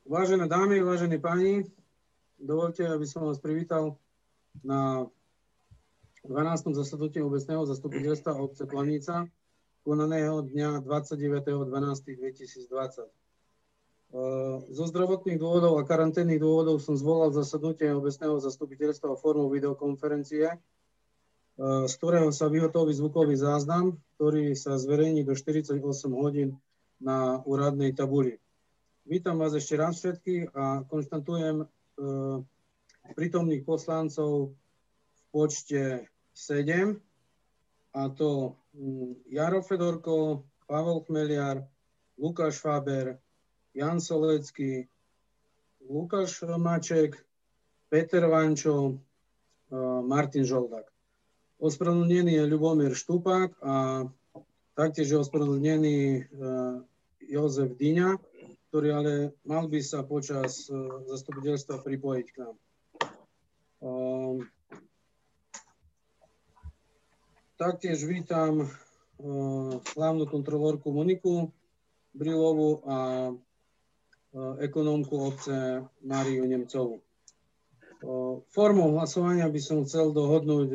Vážené dámy, vážení páni, dovolte, aby som vás privítal na 12. zasadnutí obecného zastupiteľstva obce Planica, konaného dňa 29.12.2020. Zo zdravotných dôvodov a karanténnych dôvodov som zvolal zasadnutie obecného zastupiteľstva formou videokonferencie, z ktorého sa vyhotoví zvukový záznam, ktorý sa zverejní do 48 hodín na úradnej tabuli. Vítam vás ešte raz všetkých a konštatujem prítomných poslancov v počte 7, a to Jaro Fedorko, Pavel Chmeliar, Lukáš Faber, Jan Solecký, Lukáš Maček, Peter Vančo, Martin Žoldák. Ospravedlnený je Ľubomír Štupák a taktiež je ospravedlnený Jozef Dyňa, ktorý ale mal by sa počas zastupiteľstva pripojiť k nám. Taktiež vítam hlavnú kontrolórku Moniku Brilovú a ekonómku obce Máriu Nemcovú. Formou hlasovania by som chcel dohodnúť,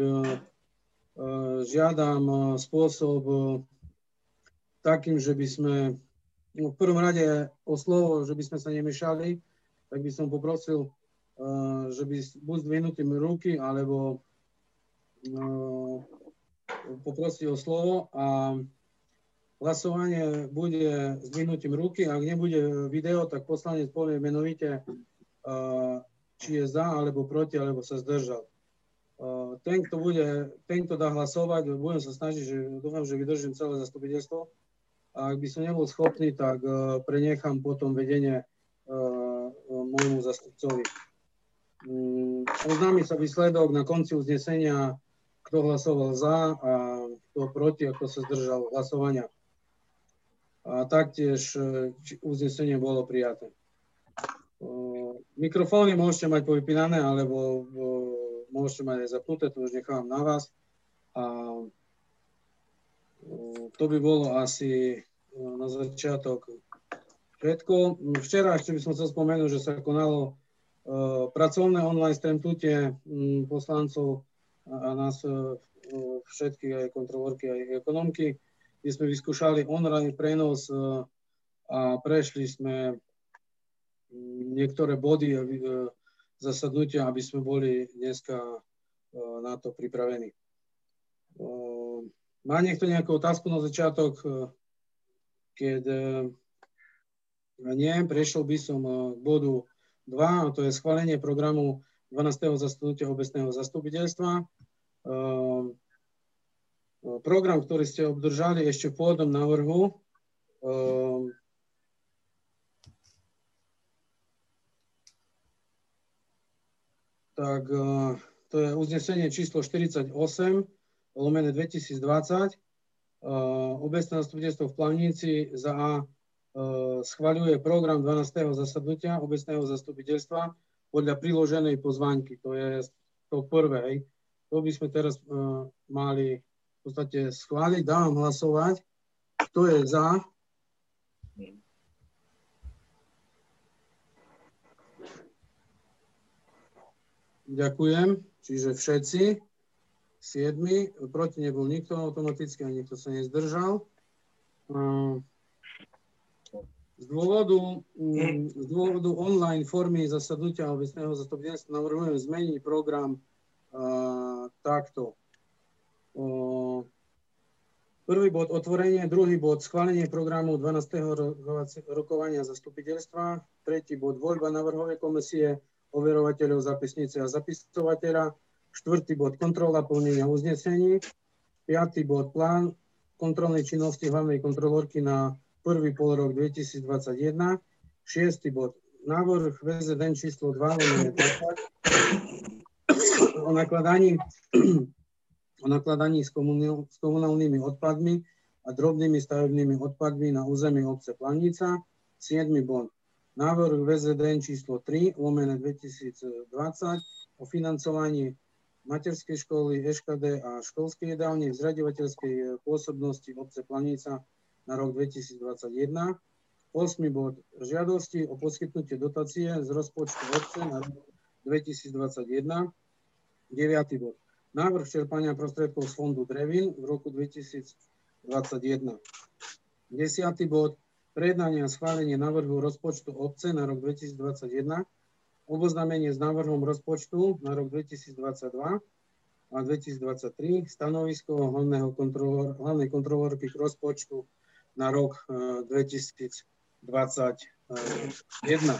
žiadam spôsob takým, že by sme v prvom rade o slovo, že by sme sa nemiešali, tak by som poprosil, že by buď zdvihnutím ruky, alebo poprosiť o slovo a hlasovanie bude zdvihnutím ruky. Ak nebude video, tak poslanec povie menovite, či je za, alebo proti, alebo sa zdržal. Ten, kto dá hlasovať, budem sa snažiť, že dúfam, že vydržím celé zastupiteľstvo. A ak by som nebol schopný, tak prenechám potom vedenie môjmu zastupcovi. Oznámi sa výsledok na konci uznesenia, kto hlasoval za a kto proti, a kto sa zdržal hlasovania. A taktiež uznesenie bolo prijaté. Mikrofóny môžete mať povypínané, alebo môžete mať aj zapnuté, to už nechám na vás. A to by bolo asi na začiatok všetko. Včera ešte by som chcel spomenúť, že sa konalo pracovné online stretnutie poslancov a nás všetkých, aj kontrolórky, aj ekonomky, kde sme vyskúšali online prenos a prešli sme niektoré body zasadnutia, aby sme boli dneska na to pripravení. Má niekto nejakú otázku na začiatok? Keď nie, prešiel by som k bodu 2, a to je schválenie programu 12. zasadnutia obecného zastupiteľstva. Program, ktorý ste obdržali ešte v pôvodnom návrhu, tak to je uznesenie číslo 48/2020. Obecné zastupiteľstvo v Plavnici za A schvaľuje program 12. zasadnutia obecného zastupiteľstva podľa priloženej pozvánky. To je to prvé. To by sme teraz mali v podstate schváliť. Dávam hlasovať. Kto je za? Ďakujem. Čiže všetci. 7. Proti nebol nikto automaticky a nikto sa nezdržal. Z dôvodu online formy zasadnutia obecného zastupiteľstva navrhujem zmeniť program takto. Prvý bod otvorenie, druhý bod schválenie programu 12. rokovania zastupiteľstva, tretí bod voľba navrhovej komisie, overovateľov zapisnice a zapisovateľa, štvrtý bod kontrola plnenia uznesení, piatý bod plán kontrolnej činnosti hlavnej kontrolórky na prvý polrok 2021, šiestý bod návrh VZN číslo 2 o nakladaní s komunálnymi odpadmi a drobnými stavebnými odpadmi na území obce Plavnica, 7. bod návrh VZN číslo 3/2020 o financovaní materskej školy, EŠKD a školskej jedálne v zriaďovateľskej pôsobnosti obce Plavnica na rok 2021. 8. bod žiadosti o poskytnutie dotácie z rozpočtu obce na rok 2021. 9. bod návrh čerpania prostriedkov z fondu Drevín v roku 2021. 10. bod prejednanie a schválenie návrhu rozpočtu obce na rok 2021, oboznámenie s návrhom rozpočtu na rok 2022 a 2023, stanovisko hlavnej kontrolórky k rozpočtu na rok 2021.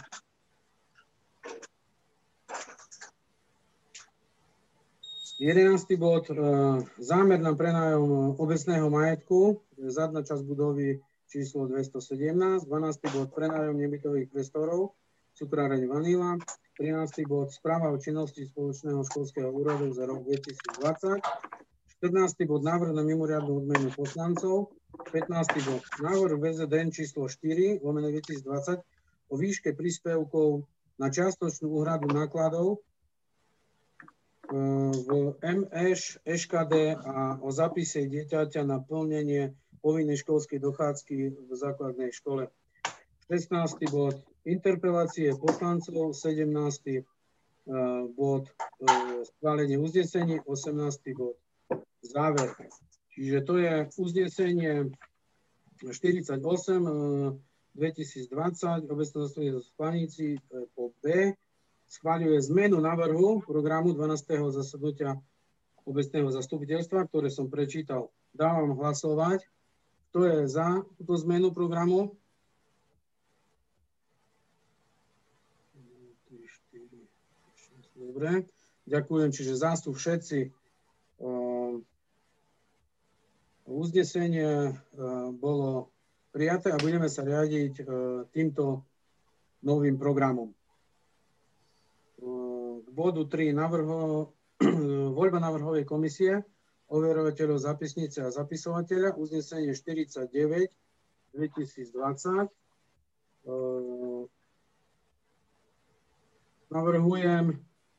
Jedenásty bod, zámer na prenájom obecného majetku, zadná časť budovy číslo 217, 12. bod, prenájom nebytových priestorov, cukráreň Vanila, 13. bod, správa o činnosti spoločného školského úradu za rok 2020, 14. bod, návrh na mimoriadnu odmenu poslancov, 15. bod, návrh VZN číslo 4/2020 o výške príspevkov na čiastočnú úhradu nákladov v MŠ, ŠKD a o zapise dieťaťa na plnenie povinnej školskej dochádzky v základnej škole. 16. bod, interpelácie poslancov, 17. bod, schválenie uznesení, 18. bod, záver. Čiže to je uznesenie 48 2020, obecné zastavenie v Planíci po B, schváľuje zmenu návrhu programu 12. zasadnutia obecného zastupiteľstva, ktoré som prečítal. Dávam hlasovať. Kto je za túto zmenu programu? 3, 4, 6, dobre. Ďakujem. Čiže za sú všetci. Uznesenie bolo prijaté a budeme sa riadiť týmto novým programom. K bodu 3 voľba návrhovej komisie, overovateľov zapisnice a zapisovateľa, uznesenie 49 2020. Navrhujem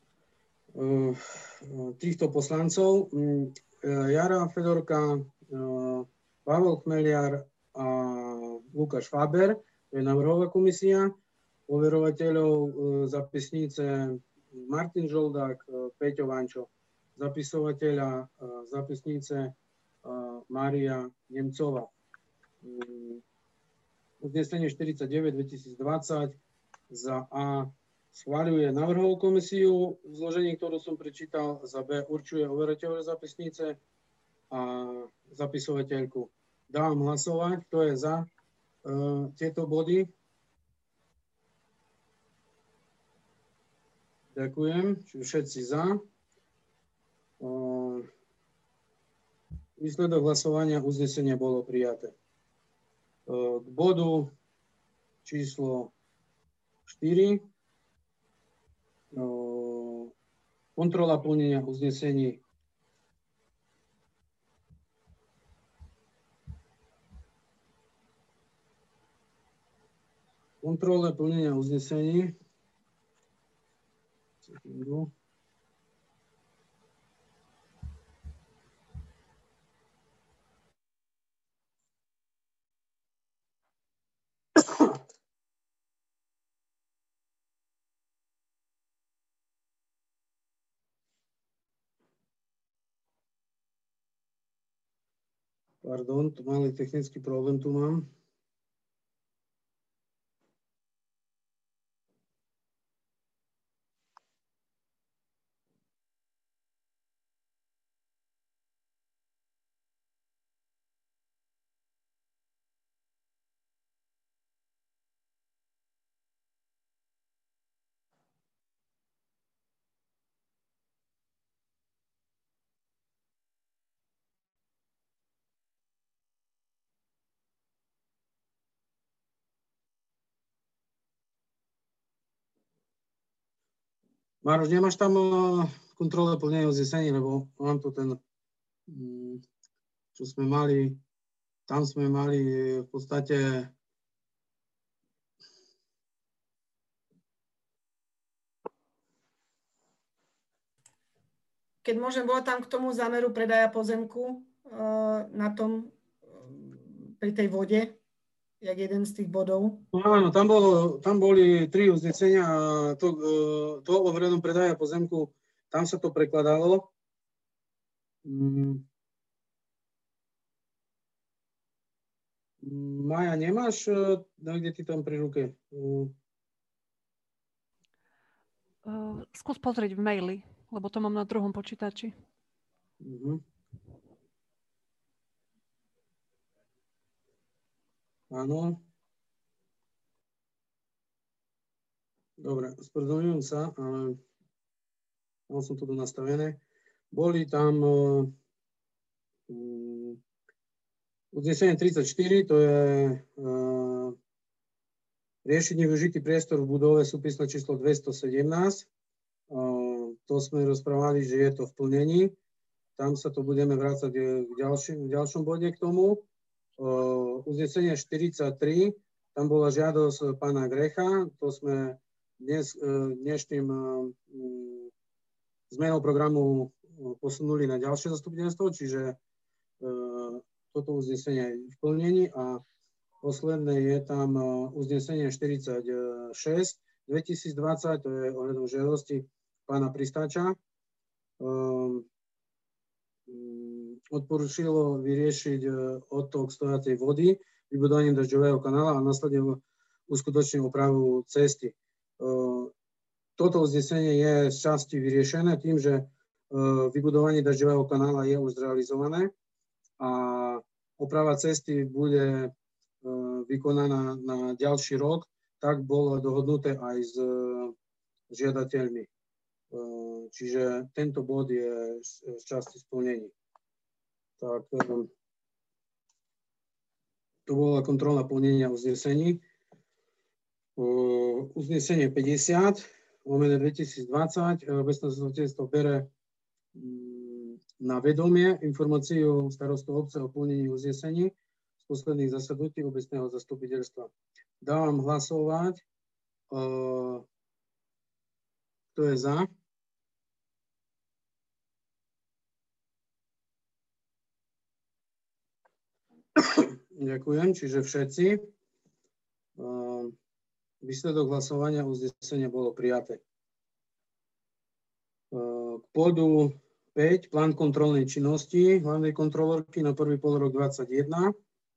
týchto poslancov: Jara Fedorka, Pavel Chmeliar a Lukáš Faber, to je návrhová komisia. Overovateľov zapisnice Martin Žoldák, Peťo Vančo, zapisovateľa zapisnice Mária Nemcová. Uznesenie 49 2020 za A schváľuje návrhovú komisiu v zložení, ktorú som prečítal, za B určuje overateľové zapisnice a zapisovateľku. Dávam hlasovať, kto je za tieto body. Ďakujem, všetci za. Výsledok hlasovania, uznesenie bolo prijaté. K bodu číslo 4. Kontrola plnenia uznesení. Kontrola plnenia uznesení. Sekundu. Pardon, tu malý technický problém tu mám. Maroš, nemáš tam kontrole plnenia uznesení, lebo mám tu ten, čo sme mali, tam sme mali v podstate keď môžem, bolo tam k tomu zámeru predaja pozemku na tom, pri tej vode. jak jeden z tých bodov. No áno, tam boli 3 uznesenia a to ohľadom predaja pozemku, tam sa to prekladalo. Maja, nemáš kde ty tam pri ruke? Skús pozrieť v maili, lebo to mám na druhom počítači. Áno. Dobre, ospravedlňujem sa, ale mal som to tu nastavené. Boli tam uznesenie 34, to je riešiť nevyužitý priestor v budove súpisné číslo 217. To sme rozprávali, že je to v plnení. Tam sa to budeme vrácať v ďalšom bode k tomu. Uznesenie 43, tam bola žiadosť pána Grecha, to sme dnešným zmenou programu posunuli na ďalšie zastupiteľstvo, čiže toto uznesenie je v plnení a posledné je tam uznesenie 46 2020, to je ohľadom žiadosti pána Pristáča. Odporúčilo vyriešiť odtok stojacej vody vybudovaním dažďového kanála a následne uskutočniť opravu cesty. Toto uznesenie je z časti vyriešené tým, že vybudovanie dažďového kanála je už zrealizované a oprava cesty bude vykonaná na ďalší rok, tak bolo dohodnuté aj s žiadateľmi. Čiže tento bod je z časti splnení. Tak, to bola kontrola plnenia uznesení. Uznesenie 50, lomené 2020, obecné zastupiteľstvo bere na vedomie informáciu starostu obce o plnení uznesení z posledných zasadnutí obecného zastupiteľstva. Dávam hlasovať. Kto je za? Ďakujem, čiže všetci. Výsledok hlasovania uznesenia bolo prijaté. K bodu 5, plán kontrolnej činnosti hlavnej kontrolórky na prvý polrok 2021.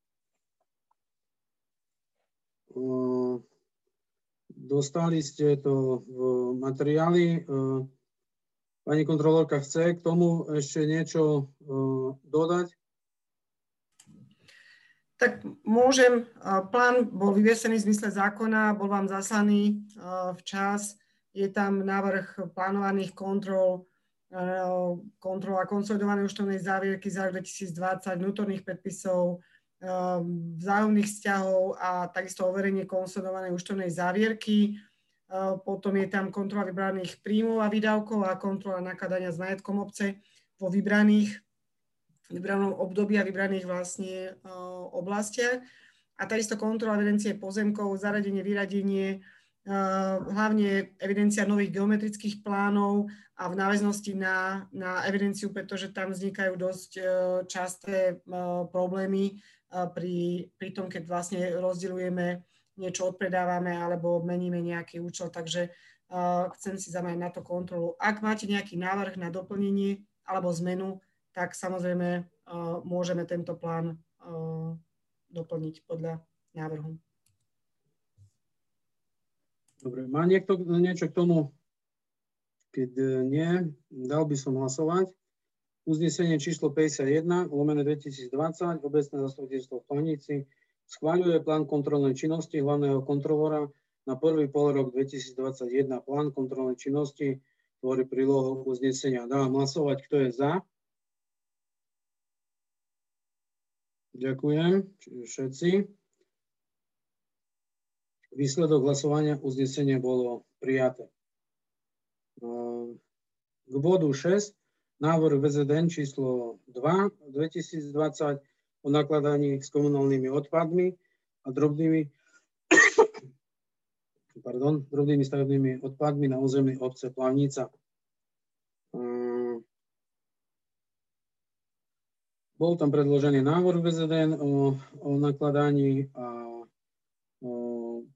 Dostali ste to v materiáli. Pani kontrolórka chce k tomu ešte niečo dodať? Tak môžem. Plán bol vyviesený v zmysle zákona, bol vám zaslaný včas. Je tam návrh plánovaných kontrol a konsolidovanej účtovnej závierky za rok 2020, vnútorných predpisov, vzájomných vzťahov a takisto overenie konsolidovanej účtovnej závierky. Potom je tam kontrola vybraných príjmov a výdavkov a kontrola nakladania s majetkom obce vo vybranom období a vybraných vlastne oblastiach. A takisto kontrola evidencie pozemkov, zaradenie, vyradenie, hlavne evidencia nových geometrických plánov a v náväznosti na evidenciu, pretože tam vznikajú dosť časté problémy pri tom, keď vlastne rozdeľujeme, niečo odpredávame alebo meníme nejaký účel. Takže chcem si zamerať na to kontrolu. Ak máte nejaký návrh na doplnenie alebo zmenu, tak samozrejme môžeme tento plán doplniť podľa návrhu. Dobre, má niekto niečo k tomu? Keď nie, dal by som hlasovať. Uznesenie číslo 51, lomené 2020, obecné zastupiteľstvo v Planici, schvaľuje plán kontrolnej činnosti hlavného kontrolóra na prvý polrok 2021. Plán kontrolnej činnosti tvorí prílohu uznesenia. Dávam hlasovať, kto je za. Ďakujem, čiže všetci. Výsledok hlasovania uznesenie bolo prijaté. K bodu 6, návrh VZN číslo 2 2020 o nakladaní s komunálnymi odpadmi a drobnými stavebnými odpadmi na území obce Plavnica. Bol tam predložený návrh VZN o nakladaní a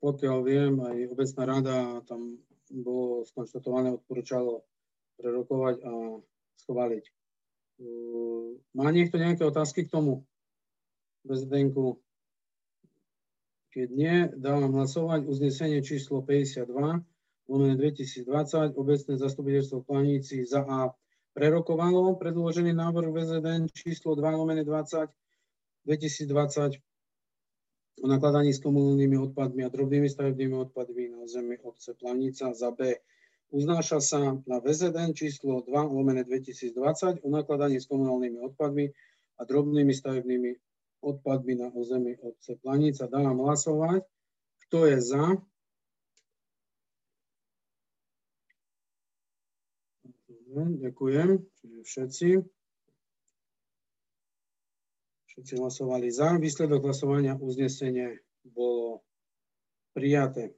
pokiaľ viem, aj obecná rada tam bolo skonštatované, odporúčalo prerokovať a schváliť. Má niekto nejaké otázky k tomu? Prezidentku? Keď nie, dávam hlasovať uznesenie číslo 52/2020. Obecné zastupiteľstvo v Planíci za A prerokovalo predložený návrh VZN číslo 2/2020 o nakladaní s komunálnymi odpadmi a drobnými stavebnými odpadmi na území obce Planica. Za B uznáša sa na VZN číslo 2/2020 o nakladaní s komunálnymi odpadmi a drobnými stavebnými odpadmi na území obce Planica. Dávam hlasovať. Kto je za? Ďakujem. Čiže všetci hlasovali za. Výsledok hlasovania, uznesenie bolo prijaté.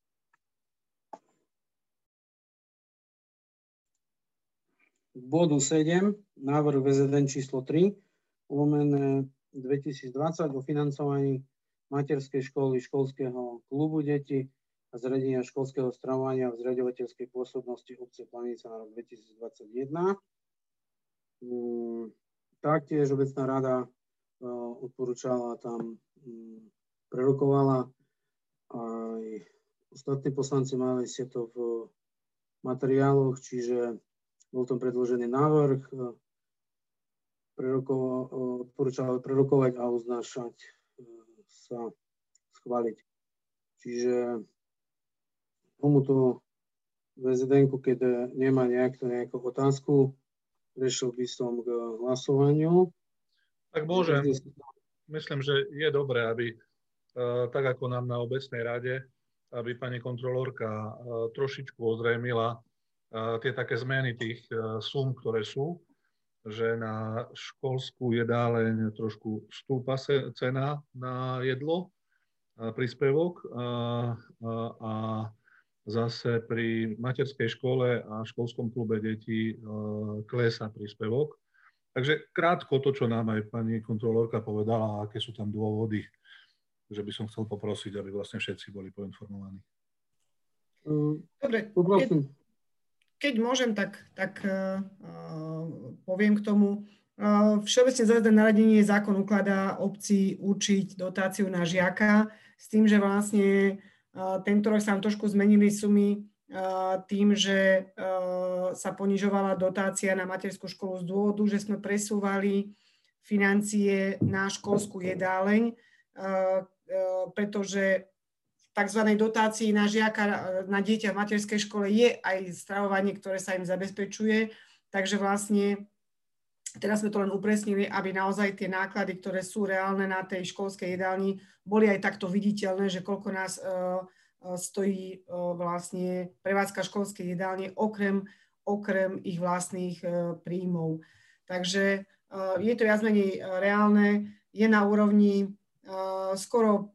K bodu 7, návrh VZN číslo 3/2020 o financovaní materskej školy, školského klubu detí a zriadenia školského stravovania v zriaďovateľskej pôsobnosti obce Planica na rok 2021. Taktiež obecná rada odporúčala tam, prerokovala, aj ostatní poslanci mali si to v materiáloch, čiže bol tam predložený návrh, odporúčala prerokovať a uznášať sa schváliť. Čiže tomuto VZN-ku, keď nemá nejakú otázku, prešiel by som k hlasovaniu. Tak môžem. Myslím, že je dobré, aby tak ako nám na obecnej rade, aby pani kontrolórka trošičku ozrejmila tie také zmeny tých sum, ktoré sú, že na školskú jedáleň trošku stúpa cena na jedlo, príspevok a zase pri materskej škole a školskom klube detí klesá príspevok. Takže krátko to, čo nám aj pani kontrolórka povedala, aké sú tam dôvody, že by som chcel poprosiť, aby vlastne všetci boli poinformovaní. Dobre, keď môžem, tak poviem k tomu. Všeobecne zavedené nariadenie zákon ukladá obci určiť dotáciu na žiaka s tým, že vlastne tento rok sa nám trošku zmenili sumy tým, že sa ponižovala dotácia na materskú školu z dôvodu, že sme presúvali financie na školskú jedáleň, pretože v tzv. Dotácii na žiaka, na dieťa v materskej škole je aj stravovanie, ktoré sa im zabezpečuje, takže vlastne teraz sme to len upresnili, aby naozaj tie náklady, ktoré sú reálne na tej školskej jedálni, boli aj takto viditeľné, že koľko nás stojí vlastne prevádzka školskej jedálne okrem ich vlastných príjmov. Takže je to viac menej reálne, je na úrovni skoro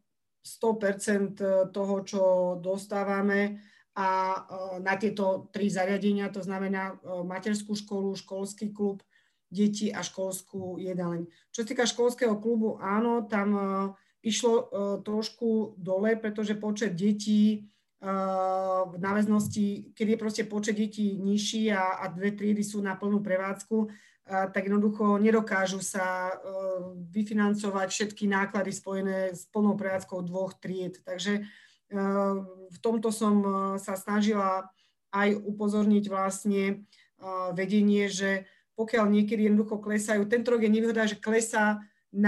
100% toho, čo dostávame a na tieto 3 zariadenia, to znamená materskú školu, školský klub detí a školskú jedáleň. Čo sa týka školského klubu, áno, tam išlo trošku dole, pretože počet detí v náväznosti, keď je proste počet detí nižší a 2 triedy sú na plnú prevádzku, tak jednoducho nedokážu sa vyfinancovať všetky náklady spojené s plnou prevádzkou 2 tried. Takže v tomto som sa snažila aj upozorniť vlastne vedenie, že pokiaľ niekedy jednoducho klesajú, tento rok je nevýhoda, že klesajú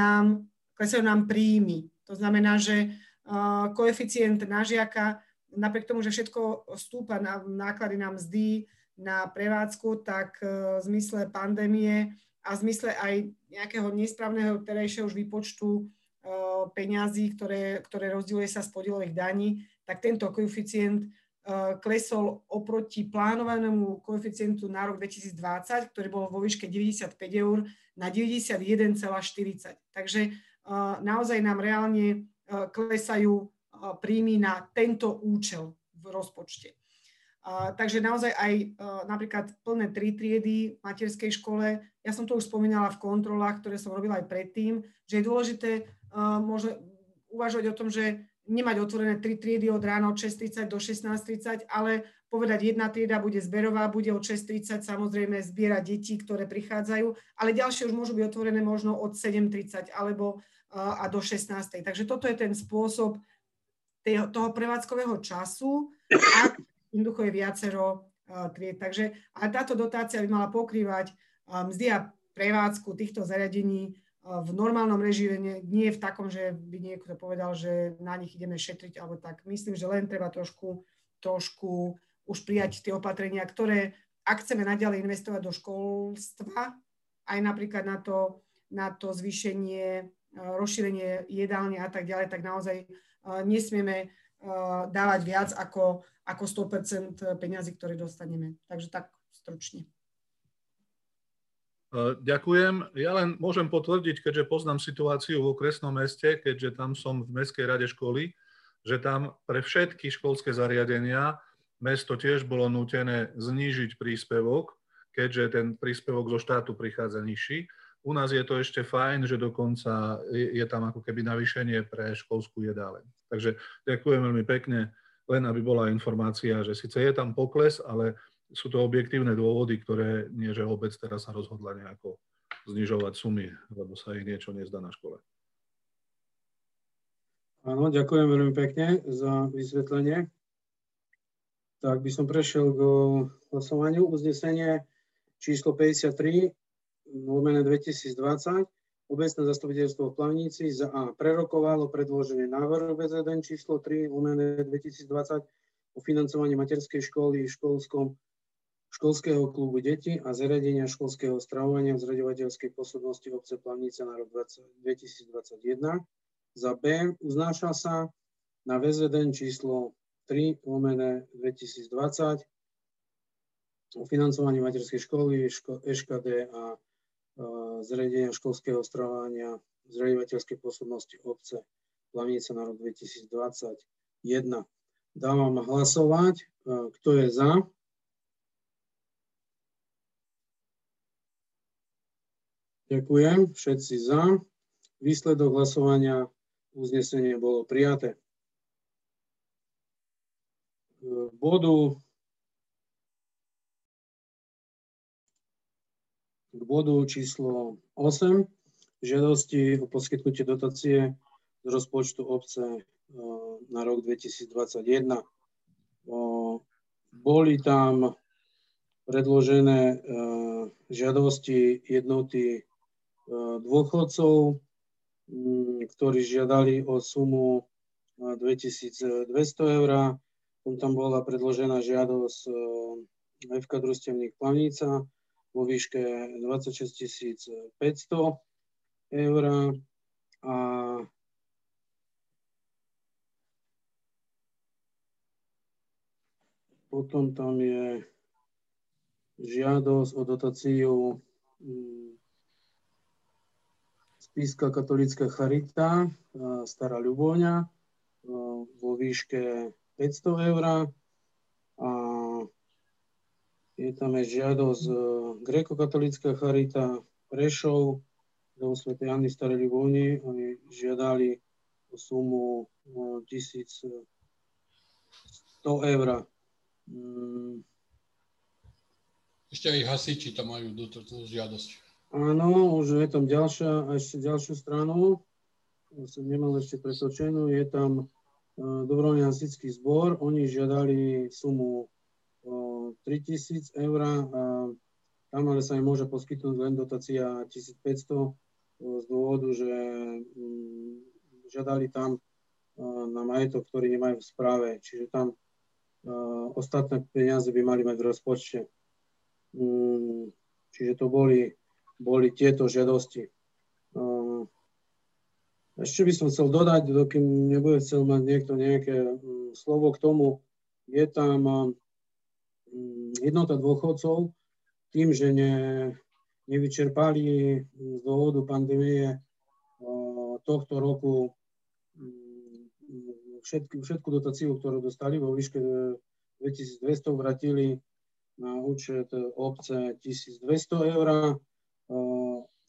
nám príjmy. To znamená, že koeficient na žiaka, napriek tomu, že všetko stúpa na náklady na mzdy, na prevádzku, tak v zmysle pandémie a v zmysle aj nejakého nesprávneho terajšieho už výpočtu peňazí, ktoré rozdieluje sa z podielových daní, tak tento koeficient klesol oproti plánovanému koeficientu na rok 2020, ktorý bol vo výške 95 eur, na 91,40. Takže naozaj nám reálne klesajú príjmy na tento účel v rozpočte. Takže naozaj aj napríklad plné 3 triedy v materskej škole, ja som to už spomínala v kontrolách, ktoré som robila aj predtým, že je dôležité možno uvažovať o tom, že nemať otvorené 3 triedy od rána od 6:30 do 16:30, ale povedať, jedna trieda bude zberová, bude od 6:30 samozrejme zbierať deti, ktoré prichádzajú, ale ďalšie už môžu byť otvorené možno od 7:30 alebo a do 16:00. Takže toto je ten spôsob toho prevádzkového času, ak jednoducho je viacero tried. Takže a táto dotácia by mala pokrývať mzdy a prevádzku týchto zariadení v normálnom režime, nie v takom, že by niekto povedal, že na nich ideme šetriť alebo tak. Myslím, že len treba trošku už prijať tie opatrenia, ktoré, ak chceme naďalej investovať do školstva, aj napríklad na to zvýšenie, rozšírenie jedálne a tak ďalej, tak naozaj nesmieme dávať viac ako 100% peňazí, ktoré dostaneme. Takže tak stručne. Ďakujem. Ja len môžem potvrdiť, keďže poznám situáciu v okresnom meste, keďže tam som v Mestskej rade školy, že tam pre všetky školské zariadenia mesto tiež bolo nútené znížiť príspevok, keďže ten príspevok zo štátu prichádza nižší. U nás je to ešte fajn, že dokonca je tam ako keby navýšenie pre školskú jedáleň. Takže ďakujem veľmi pekne, len aby bola informácia, že síce je tam pokles, ale sú to objektívne dôvody, ktoré nie, že obec teraz sa rozhodla nejako znižovať sumy, lebo sa ich niečo nezdá na škole. Áno, ďakujem veľmi pekne za vysvetlenie. Tak by som prešiel k hlasovaniu. Uznesenie číslo 53 /2020. Obecné zastupiteľstvo v Plavnici za A prerokovalo predloženie návrhu VZN číslo 3 /2020 o financovaní materskej školy školského klubu detí a zariadenia školského stravovania v zriaďovateľskej pôsobnosti obce Plavnica na rok 2021. Za B uznáša sa na VZN číslo 3 /2020 o financovaní materskej školy ŠKD a zriadenia školského stravovania v zriaďovateľskej pôsobnosti obce Plavnica na rok 2021. Dávam hlasovať. Kto je za? Ďakujem. Všetci za. Výsledok hlasovania, uznesenie bolo prijaté. K bodu číslo 8, žiadosti o poskytnutie dotácie z rozpočtu obce na rok 2021. Boli tam predložené žiadosti jednoty dôchodcov, ktorí žiadali o sumu 2200 eur. Tam bola predložená žiadosť FK Družstevník Plavnica vo výške 26 500 eur a potom tam je žiadosť o dotáciu Spišská katolícka charita Stará Ľubovňa vo výške 500 eur a je tam aj žiadosť Grécko-katolícka charita Prešov do svätej Anny Starej Ľubovni. Oni žiadali o sumu 1100 eur. Ešte aj hasiči tam majú žiadosť. Áno, už je tam ešte ďalšiu stranu. Som nemal ešte pretočenú. Je tam dobrovoľný hasičský zbor. Oni žiadali sumu 3000 eur. Tam ale sa im môže poskytnúť len dotácia 1500 z dôvodu, že žiadali tam na majetok, ktorý nemajú v správe. Čiže tam ostatné peniaze by mali mať v rozpočte. Čiže to boli tieto žiadosti. Ešte by som chcel dodať, dokým nebude chcel mať niekto nejaké slovo k tomu, je tam jednota dôchodcov, tým, že nevyčerpali z dôvodu pandémie tohto roku všetku dotáciu, ktorú dostali vo výške 2200, vrátili na účet obce 1200 eur.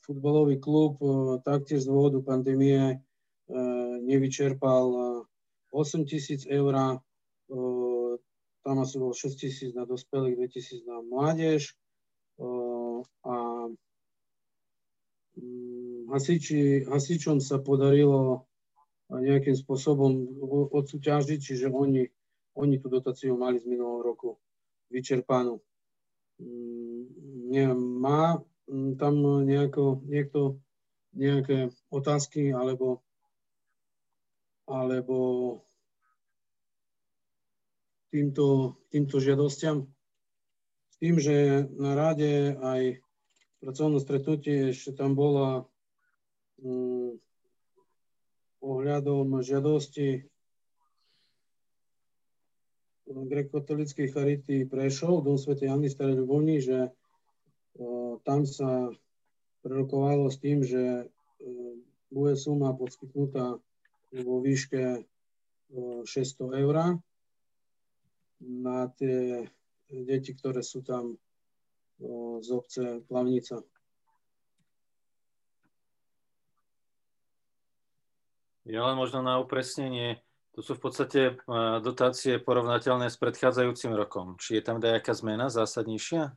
Futbalový klub taktiež z dôvodu pandémie nevyčerpal 8 000 eur, tam asi bolo 6 000 na dospelých, 2 000 na mládež a hasičom sa podarilo nejakým spôsobom odsúťažiť, čiže oni tú dotáciu mali z minulého roku vyčerpanú. Má tam niekto nejaké otázky alebo týmto žiadostiam? S tým, že na rade aj pracovné stretnutie ešte tam bola ohľadom žiadosti grécko-katolíckej charity Prešov, Dom svätej Anny Starej Ľubovni, že tam sa prerokovalo s tým, že bude suma poskytnutá vo výške 600 eur na tie deti, ktoré sú tam z obce Plavnica. Ja len možno na upresnenie, to sú v podstate dotácie porovnateľné s predchádzajúcim rokom. Či je tam nejaká zmena zásadnejšia?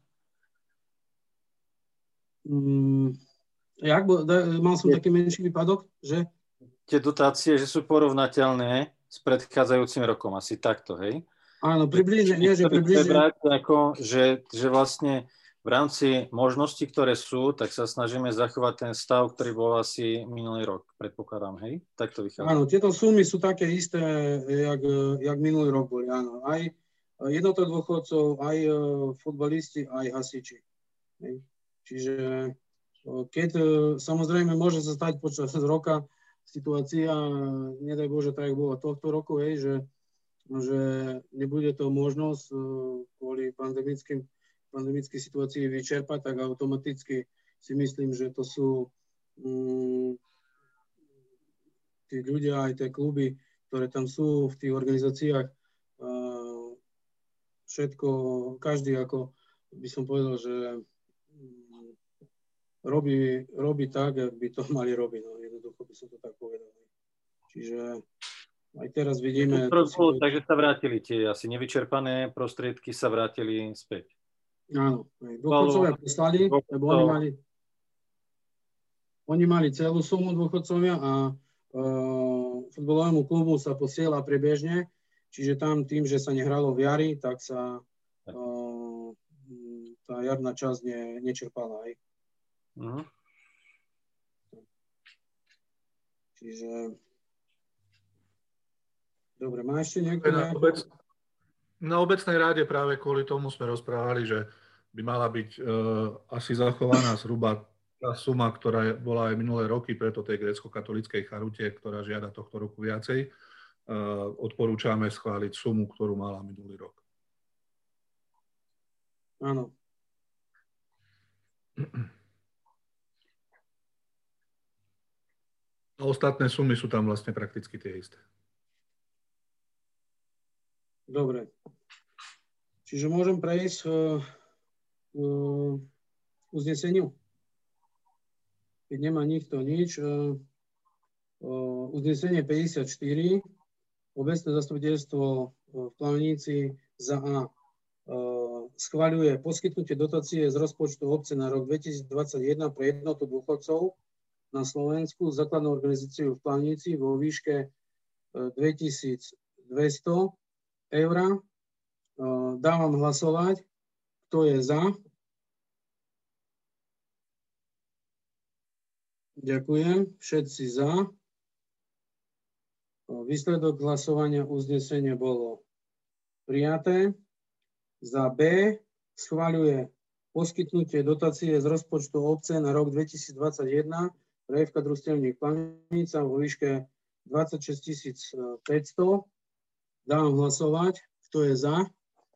Mal som taký menší výpadok, že? Tie dotácie, že sú porovnateľné s predchádzajúcim rokom, asi takto, hej? Áno, približne, nie, že približne. Že vlastne v rámci možností, ktoré sú, tak sa snažíme zachovať ten stav, ktorý bol asi minulý rok, predpokladám, hej? Tak to vychádza. Áno, tieto sumy sú také isté, jak minulý rok boli, áno. Aj jednotok dôchodcov, aj futbalisti, aj hasiči. Hej? Čiže keď samozrejme môže sa stať počas roka situácia, nedaj Bože, tak bolo tohto roku, hej, že nebude to možnosť kvôli pandemickej situácii vyčerpať, tak automaticky si myslím, že to sú tí ľudia, aj tie kluby, ktoré tam sú v tých organizáciách, všetko, každý, ako by som povedal, že robí tak, jak by to mali robiť. No, jednoducho by som to tak povedal. Čiže aj teraz vidíme... Takže sa vrátili tie asi nevyčerpané prostriedky, sa vrátili späť. Áno, dôchodcovia poslali, lebo oni mali celú sumu dôchodcovia a futbalovému klubu sa posiela priebežne, čiže tam tým, že sa nehralo v jari, tak sa tá jarná časť nečerpala aj. Čiže dobre, má ešte nejaké... Na obecnej ráde práve kvôli tomu sme rozprávali, že by mala byť asi zachovaná zhruba tá suma, ktorá bola aj minulé roky, preto tej grécko-katolíckej charite, ktorá žiada tohto roku viacej. Odporúčame schváliť sumu, ktorú mala minulý rok. Áno. A ostatné sumy sú tam vlastne prakticky tie isté. Dobre. Čiže môžem prejsť k uzneseniu. Keď nemá nikto nič. Uznesenie 54. Obecné zastupiteľstvo v Plavnici za A schvaľuje poskytnutie dotácie z rozpočtu obce na rok 2021 pre jednotu dôchodcov na Slovensku, základnú organizáciu v Plavnici vo výške 2200 eur. Dávam hlasovať. Kto je za? Ďakujem. Všetci za. Výsledok hlasovania uznesenia bolo prijaté. Za B schvaľuje poskytnutie dotácie z rozpočtu obce na rok 2021 pre FK Družstevník Plavnica vo výške 26 500. Dávam hlasovať. Kto je za?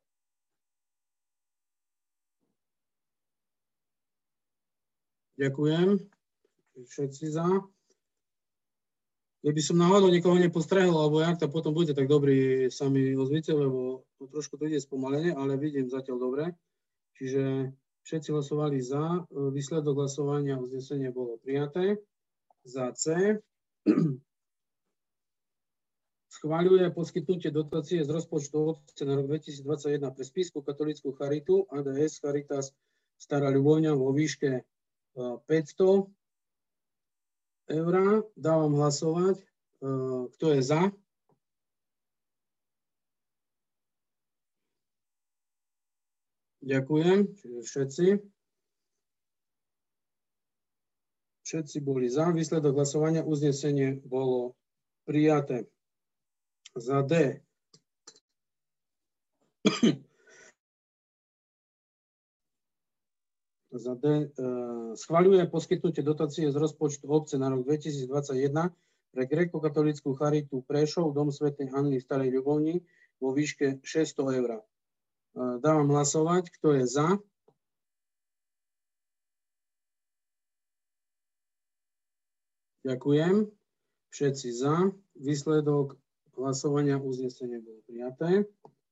Ďakujem. Všetci za. Keby som náhodou niekoho nepostrehol, alebo jak to potom bude, tak dobrý sa mi ozvite, lebo trošku to ide spomalene, ale vidím zatiaľ dobre. Čiže všetci hlasovali za. Výsledok hlasovania uznesenia bolo prijaté. Za C schváľuje poskytnutie dotácie z rozpočtu obce na rok 2021 pre Spišskú katolícku charitu ADS Charitas Stará Ľubovňa vo výške 500 eur. Dávam hlasovať. Kto je za? Ďakujem. Čiže všetci. Všetci boli za. Výsledok hlasovania, uznesenie bolo prijaté. Za D. Za D. Schvaľuje poskytnutie dotácie z rozpočtu obce na rok 2021 pre grécko-katolícku charitu Prešov, Dom svätej Anny v Starej Ľubovni vo výške 600 eur. Dávam hlasovať. Kto je za? Ďakujem. Všetci za. Výsledok hlasovania, uznesenie bolo prijaté.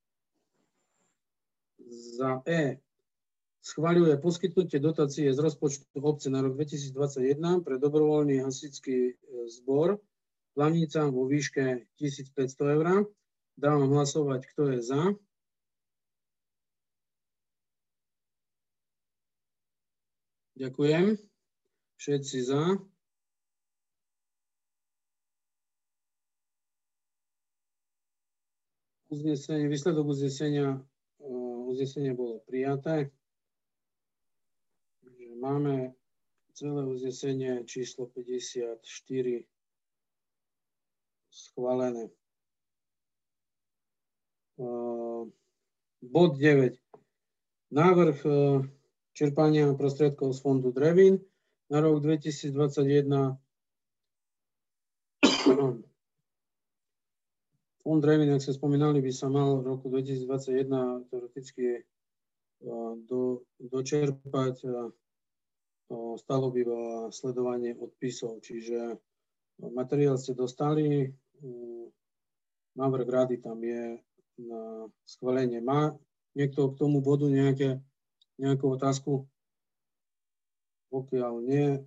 Za E. Schvaľuje poskytnutie dotácie z rozpočtu obce na rok 2021 pre dobrovoľný hasičský zbor Plavnica vo výške 1500 eur. Dávam hlasovať, kto je za. Ďakujem. Všetci za. Výsledok uznesenia bolo prijaté. Máme celé uznesenie číslo 54 schválené. Bod 9. Návrh čerpania prostriedkov z fondu Drevín na rok 2021. Fond Drevín, ak ste spomínali, by sa mal v roku 2021 teoreticky dočerpať. Stalo by sledovanie odpisov, nejaký materiál ste dostali, návrh rady tam je na schválenie. Má niekto k tomu bodu nejakú otázku? Pokiaľ nie,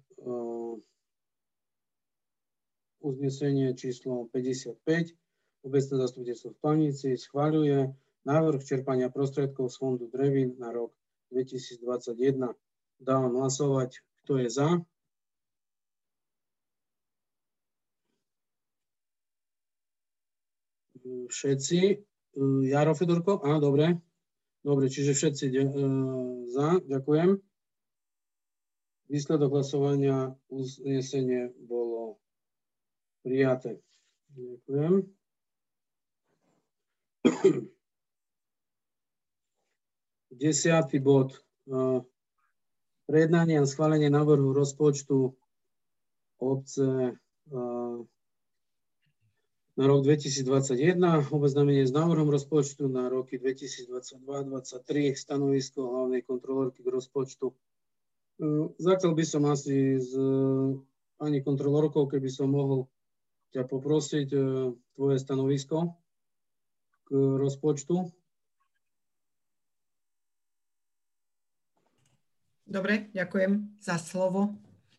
uznesenie číslo 55, obecné zastupiteľstvo v Plavnici schváľuje návrh čerpania prostriedkov z fondu Drevín na rok 2021. Dávam hlasovať, kto je za. Všetci. Jaro Fedorko? Áno, dobre. Dobre, čiže všetci za. Ďakujem. Výsledok hlasovania, uznesenie bolo prijaté. Ďakujem. Desiatý bod. Prejednanie a schválenie návrhu rozpočtu obce na rok 2021, oboznámenie s návrhom rozpočtu na roky 2022-2023, stanovisko hlavnej kontrolórky k rozpočtu. Začal by som asi s pani kontrolórkou, keby som mohol ťa poprosiť tvoje stanovisko k rozpočtu. Dobre, ďakujem za slovo.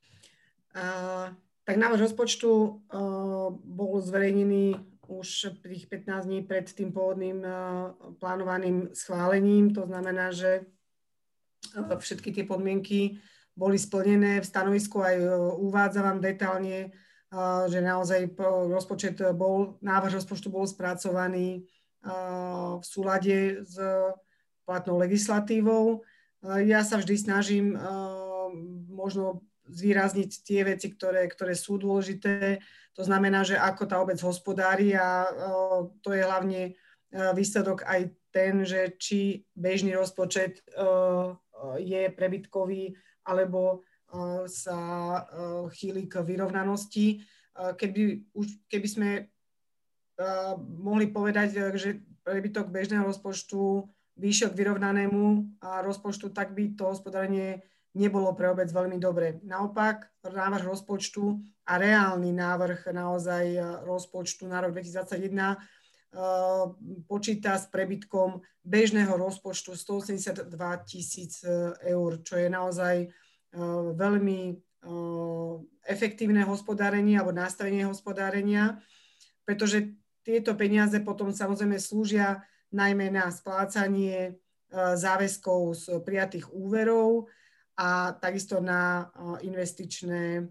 Tak návrh rozpočtu bol zverejnený už tých 15 dní pred tým pôvodným plánovaným schválením. To znamená, že všetky tie podmienky boli splnené. V stanovisku aj uvádza vám detailne, že naozaj návrh rozpočtu bol spracovaný v súlade s platnou legislatívou. Ja sa vždy snažím možno zvýrazniť tie veci, ktoré sú dôležité. To znamená, že ako tá obec hospodári a to je hlavne výsledok aj ten, že či bežný rozpočet je prebytkový alebo sa chýli k vyrovnanosti. Keby sme mohli povedať, že prebytok bežného rozpočtu vyšiel k vyrovnanému rozpočtu, tak by to hospodárenie nebolo pre obec veľmi dobre. Naopak, návrh rozpočtu a reálny návrh naozaj rozpočtu na rok 2021 počíta s prebytkom bežného rozpočtu 182 000 eur, čo je naozaj veľmi efektívne hospodárenie alebo nastavenie hospodárenia, pretože tieto peniaze potom samozrejme slúžia najmä na splácanie záväzkov z prijatých úverov a takisto na investičné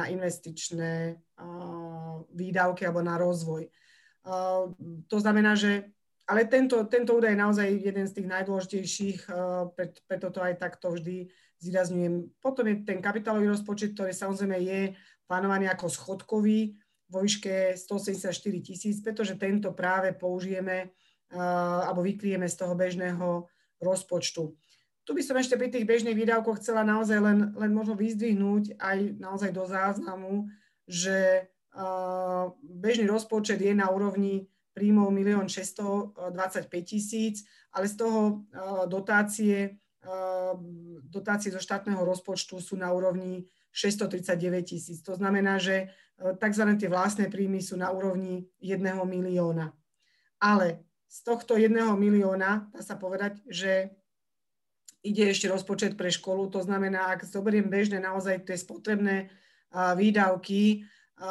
výdavky alebo na rozvoj. To znamená, že ale tento údaj je naozaj jeden z tých najdôležitejších, preto to aj takto vždy zvýrazňujem. Potom je ten kapitálový rozpočet, ktorý samozrejme je plánovaný ako schodkový vo výške 184 000, pretože tento práve použijeme alebo vykryjeme z toho bežného rozpočtu. Tu by som ešte pri tých bežných výdavkoch chcela naozaj len možno vyzdvihnúť aj naozaj do záznamu, že bežný rozpočet je na úrovni príjmov 1 625 000, ale z toho dotácie zo štátneho rozpočtu sú na úrovni 639 000. To znamená, že tzv. Tie vlastné príjmy sú na úrovni 1 milióna. Ale z tohto 1 milióna dá sa povedať, že ide ešte rozpočet pre školu. To znamená, ak zoberiem bežné naozaj tie spotrebné výdavky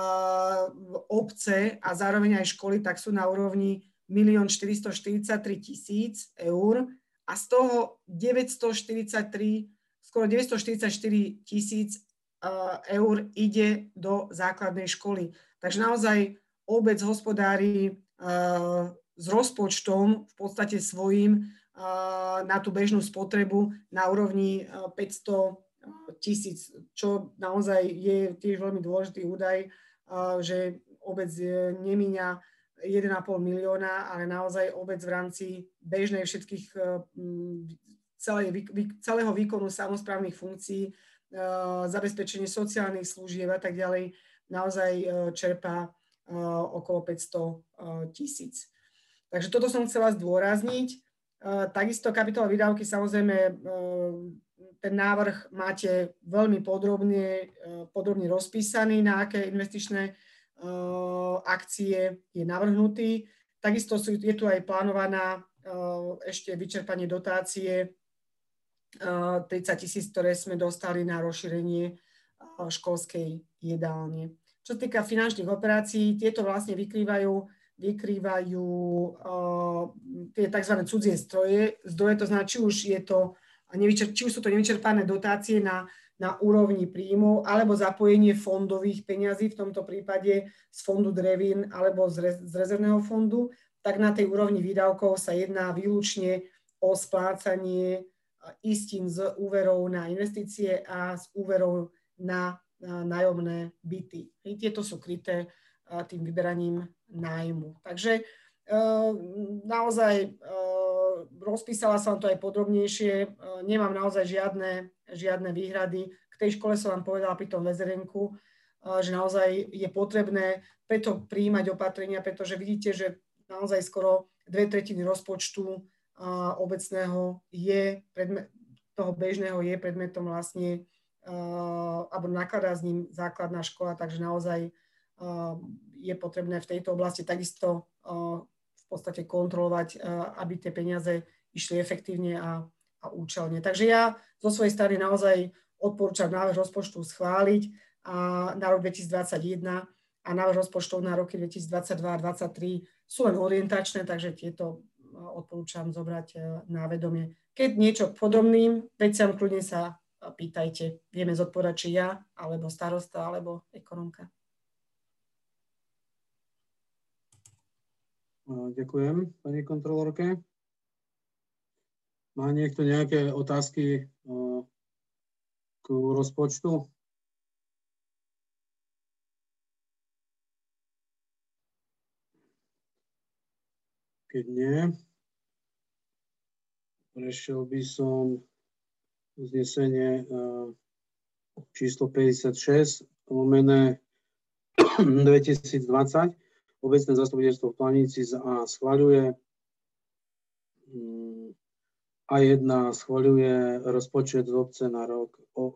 obce a zároveň aj školy, tak sú na úrovni 1 443 000 eur a z toho skoro 944 000 eur ide do základnej školy. Takže naozaj obec hospodári s rozpočtom v podstate svojím na tú bežnú spotrebu na úrovni 500 000, čo naozaj je tiež veľmi dôležitý údaj, že obec nemíňa 1,5 milióna, ale naozaj obec v rámci bežnej všetkých celého výkonu samosprávnych funkcií, zabezpečenie sociálnych služieb a tak ďalej, naozaj čerpá okolo 500 000. Takže toto som chcela zdôrazniť. Takisto kapitálové výdavky, samozrejme, ten návrh máte veľmi podrobne rozpísaný, na aké investičné akcie je navrhnutý. Takisto je tu aj plánovaná ešte vyčerpanie dotácie 30 000, ktoré sme dostali na rozšírenie školskej jedálne. Čo sa týka finančných operácií, tieto vlastne vykrývajú tie tzv. Cudzie zdroje, to znamená, či už sú to nevyčerpané dotácie na úrovni príjmov alebo zapojenie fondových peňazí, v tomto prípade z fondu drevín alebo z rezervného fondu, tak na tej úrovni výdavkov sa jedná výlučne o splácanie istín z úverov na investície a z úverov na nájomné byty. Tieto sú kryté tým vyberaním nájmu. Takže naozaj rozpísala som to aj podrobnejšie. Nemám naozaj žiadne výhrady. K tej škole som vám povedala pri tom Vezerenku, že naozaj je potrebné preto prijímať opatrenia, pretože vidíte, že naozaj skoro 2/3 rozpočtu obecného toho bežného je predmetom vlastne alebo nakladá s ním základná škola, takže naozaj je potrebné v tejto oblasti takisto v podstate kontrolovať, aby tie peniaze išli efektívne a účelne. Takže ja zo svojej strany naozaj odporúčam návrh rozpočtu schváliť na rok 2021 a návrh rozpočtov na roky 2022 a 2023 sú len orientačné, takže tieto odporúčam zobrať na vedomie. Keď niečo k podrobným veciam, kľudne sa pýtajte. Vieme zodpovedať, či ja, alebo starosta, alebo ekonomka. Ďakujem, pani kontrolórke. Má niekto nejaké otázky k rozpočtu? Keď nie, prešiel by som uznesenie číslo 56 lomené 2020. Obecné zastupiteľstvo v Planíci schvaľuje A1 schvaľuje rozpočet obce na rok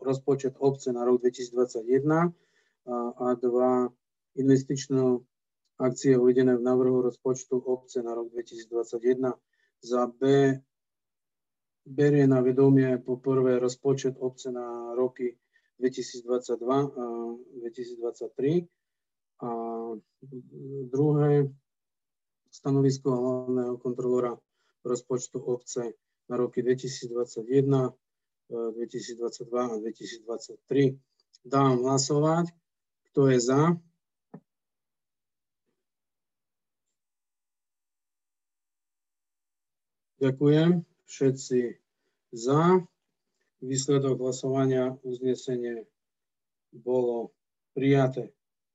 2021 a A2 investičné akcie uvedené v návrhu rozpočtu obce na rok 2021. Za B berie na vedomie po prvé rozpočet obce na roky 2022 a 2023 a druhé stanovisko hlavného kontrolora rozpočtu obce na roky 2021, 2022 a 2023. Dám hlasovať. Kto je za? Ďakujem. Všetci za. Výsledok hlasovania, uznesenie bolo prijaté.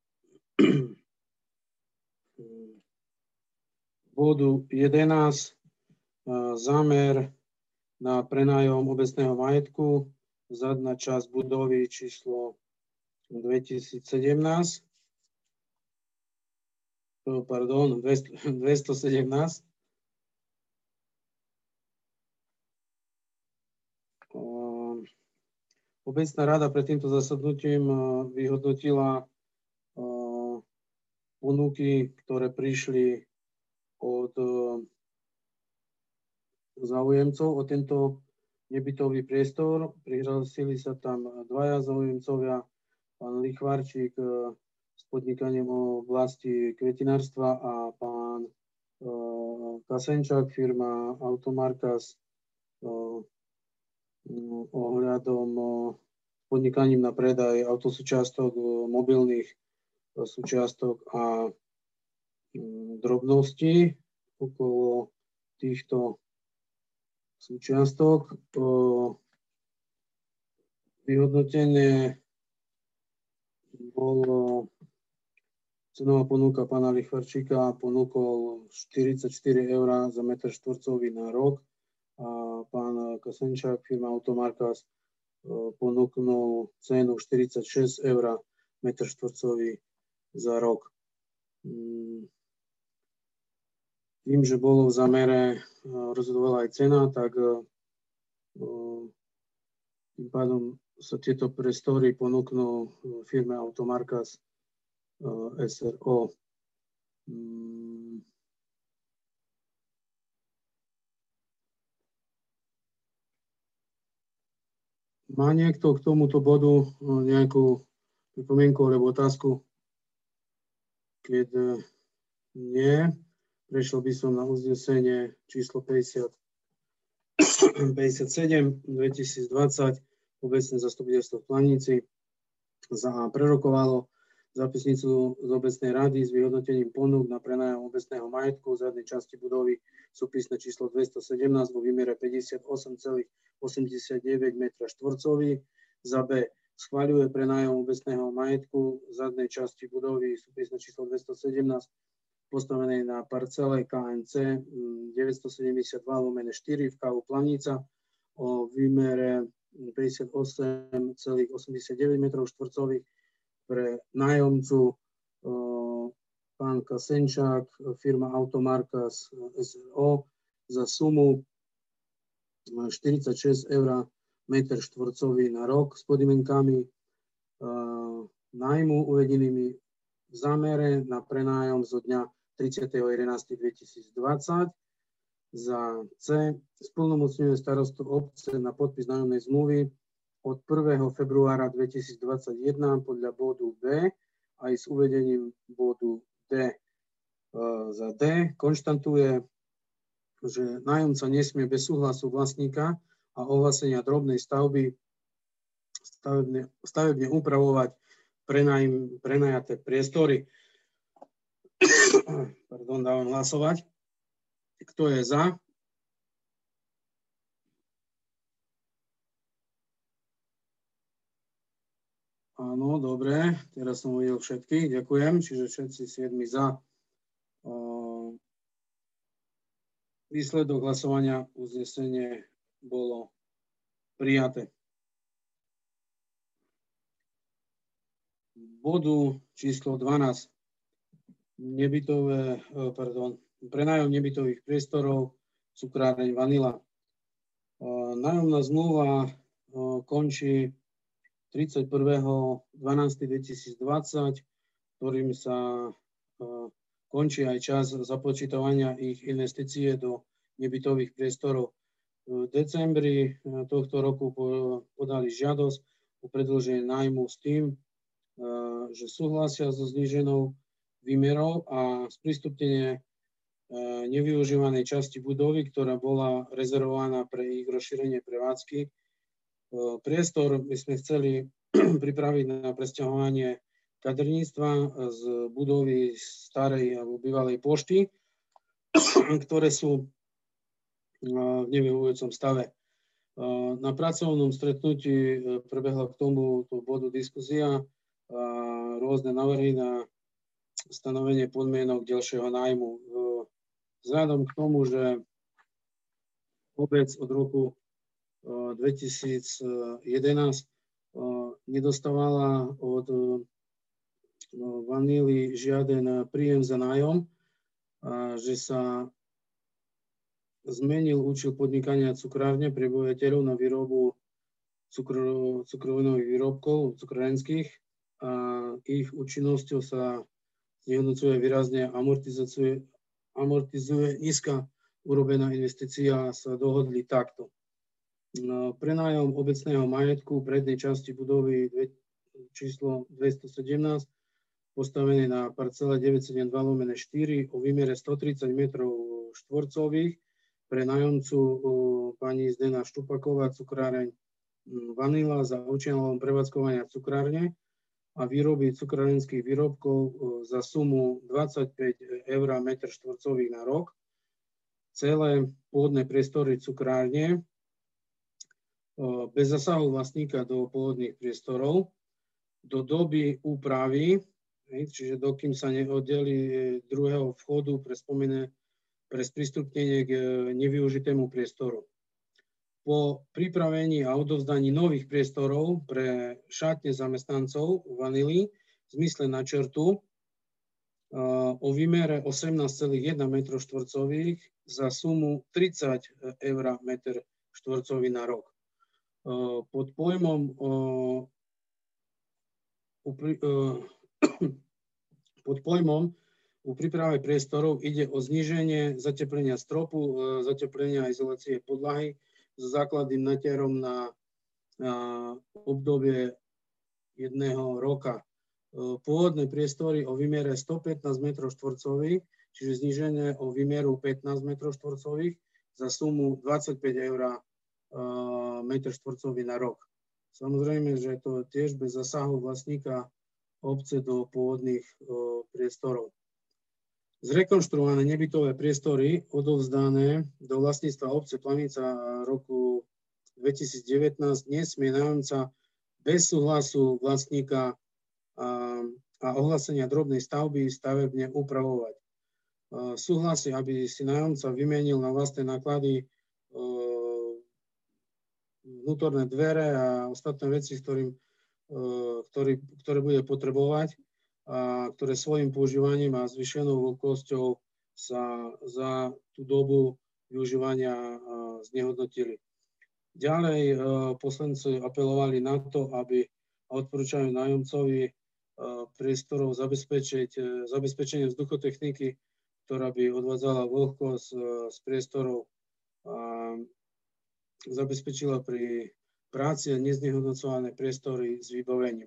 Bodu 11. Zámer na prenájom obecného majetku, zadná časť budovy číslo 217. Pardon, 217. Obecná rada pred týmto zasadnutím vyhodnotila ponuky, ktoré prišli od záujemcov o tento nebytový priestor. Prihlásili sa tam dvaja záujemcovia, pán Lichvarčík s podnikaním v oblasti kvetinárstva a pán Kasenčák, firma Automarkas ohľadom podnikaním na predaj autosúčiastok, mobilných súčiastok a drobností okolo týchto súčiastok. Vyhodnotenie bolo, cenová ponuka pána Lichvarčíka ponúkol 44 eur za metr štvorcový na rok a pán Kasenčák, firma Automarkas, ponúknul cenu 46 eur metr štvorcový za rok. Tým, že bolo v zamere, rozhodovala aj cena, tak tým pádom sa tieto priestory ponúknú firme Automarkas SRO. Má niekto k tomuto bodu nejakú pripomienku alebo otázku? Keď nie, prešiel by som na uznesenie číslo 57 2020. Obecné zastupiteľstvo v Planíci prerokovalo zápisnicu z obecnej rady s vyhodnotením ponúk na prenájom obecného majetku v zadnej časti budovy súpisné číslo 217 vo výmere 58,89 m2. Za B schvaľuje prenájom obecného majetku v zadnej časti budovy súpisné číslo 217 postavenej na parcele KNC 972/4 v KU Planica o výmere 58,89 m2 pre nájomcu pán Kasenčák, firma Automarkas SRO za sumu 46 eur metr štvorcový na rok s podmienkami nájmu uvedenými v zámere na prenájom zo dňa 30.11.2020. Za C splnomocňuje starostu obce na podpis nájomnej zmluvy od 1. februára 2021 podľa bodu B aj s uvedením bodu D. Za D konštatuje, že nájomca nesmie bez súhlasu vlastníka a ohlásenia drobnej stavby stavebne upravovať prenajaté priestory. Pardon, dávam hlasovať. Kto je za? Áno, dobre. Teraz som uvidel všetkých. Ďakujem. Čiže všetci 7 za. Výsledok hlasovania, uznesenie bolo prijaté. Bodu číslo 12. Prenájom nebytových priestorov, cukráreň Vanila. Nájomná zmluva končí 31.12.2020, ktorým sa končí aj čas započítavania ich investície do nebytových priestorov. V decembri tohto roku podali žiadosť o predĺženie nájmu s tým, že súhlasia so zníženou výmerou a sprístupnenie nevyužívanej časti budovy, ktorá bola rezervovaná pre ich rozšírenie prevádzky. Priestor by sme chceli pripraviť na presťahovanie kaderníctva z budovy starej alebo bývalej pošty, ktoré sú v nevyhovujúcom stave. Na pracovnom stretnutí prebehla k tomuto bodu diskusia a rôzne návrhy na stanovenie podmienok ďalšieho nájmu. Vzhľadom k tomu, že obec od roku 2011 nedostávala od Vanily žiaden príjem za nájom, a že sa zmenil účel podnikania cukrárne pre obyvateľov na výrobu cukrovinových výrobkov, cukrárenských, a ich účinnosťou sa znehodnocuje výrazne, amortizuje nízka urobená investícia, sa dohodli takto. Prenájom obecného majetku prednej časti budovy číslo 217 postavené na parcele 972/4 o výmere 130 m2 pre nájomcu pani Zdena Štupaková, cukráreň Vanila, za účelom prevádzkovania cukrárne a výroby cukrárenských výrobkov za sumu 25 eur m2 na rok. Celé pôvodné priestory cukrárne bez zasahu vlastníka do pôvodných priestorov do doby úpravy, čiže dokým sa neoddelí druhého vchodu pre sprístupnenie k nevyužitému priestoru. Po pripravení a odovzdaní nových priestorov pre šatne zamestnancov Vanily v zmysle načrtu o výmere 18,1 m2 za sumu 30 eur m2 na rok. Pod pojmom u príprave priestorov ide o zníženie zateplenia stropu, zateplenia a izolácie podlahy so základným natierom na obdobie 1 roka. Pôvodné priestory o výmere 115 m2, čiže zníženie o výmeru 15 m2 za sumu 25 eur m2 na rok. Samozrejme, že to tiež bez zasahu vlastníka obce do pôvodných priestorov. Zrekonštruované nebytové priestory odovzdané do vlastníctva obce Planica roku 2019 nesmie nájomca bez súhlasu vlastníka a ohlásenia drobnej stavby stavebne upravovať. Súhlasí, aby si nájomca vymenil na vlastné náklady vnútorné dvere a ostatné veci, ktoré bude potrebovať a ktoré svojim používaním a zvýšenou veľkosťou sa za tú dobu využívania znehodnotili. Ďalej poslanci apelovali na to, aby odporúčajú nájomcovi priestorov zabezpečenie vzduchotechniky, ktorá by odvádzala vlhkosť z priestorov a zabezpečila pri práci a neznehodnocované priestory s vybavením.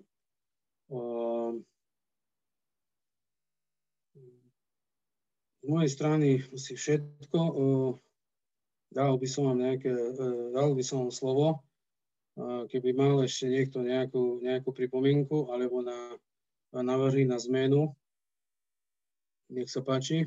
Z mojej strany asi všetko. Dal by som vám slovo, keby mal ešte niekto nejakú pripomienku alebo na návrhy na zmenu. Nech sa páči.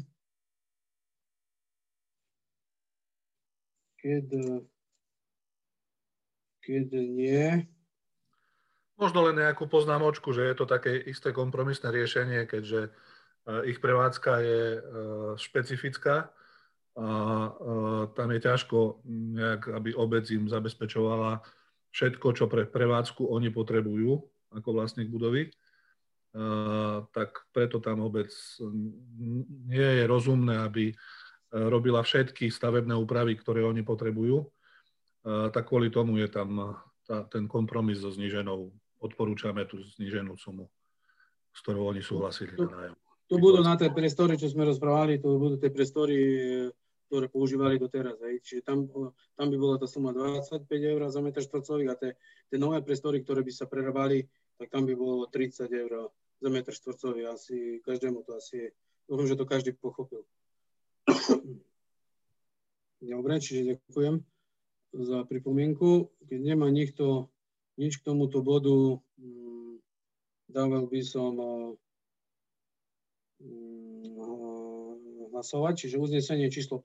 Keď nie. Možno len nejakú poznámočku, že je to také isté kompromisné riešenie, keďže ich prevádzka je špecifická a tam je ťažko nejak, aby obec im zabezpečovala všetko, čo pre prevádzku oni potrebujú ako vlastník budovy. Tak preto tam obec nie je rozumné, aby robila všetky stavebné úpravy, ktoré oni potrebujú. Tak kvôli tomu je tam ten kompromis so zníženou, odporúčame tú zníženú sumu, s ktorou oni súhlasili na nájom. To budú na tie priestory, čo sme rozprávali, to budú tie priestory, ktoré používali doteraz. Čiže tam by bola tá suma 25 eur za metr štvorcový a tie nové priestory, ktoré by sa prerábali, tak tam by bolo 30 eur za metr štvorcový. Asi každému to asi je. Dúfam, že to každý pochopil. Dobre, čiže ďakujem za pripomienku. Keď nemá nikto nič k tomuto bodu, dával by som hlasovať, čiže uznesenie číslo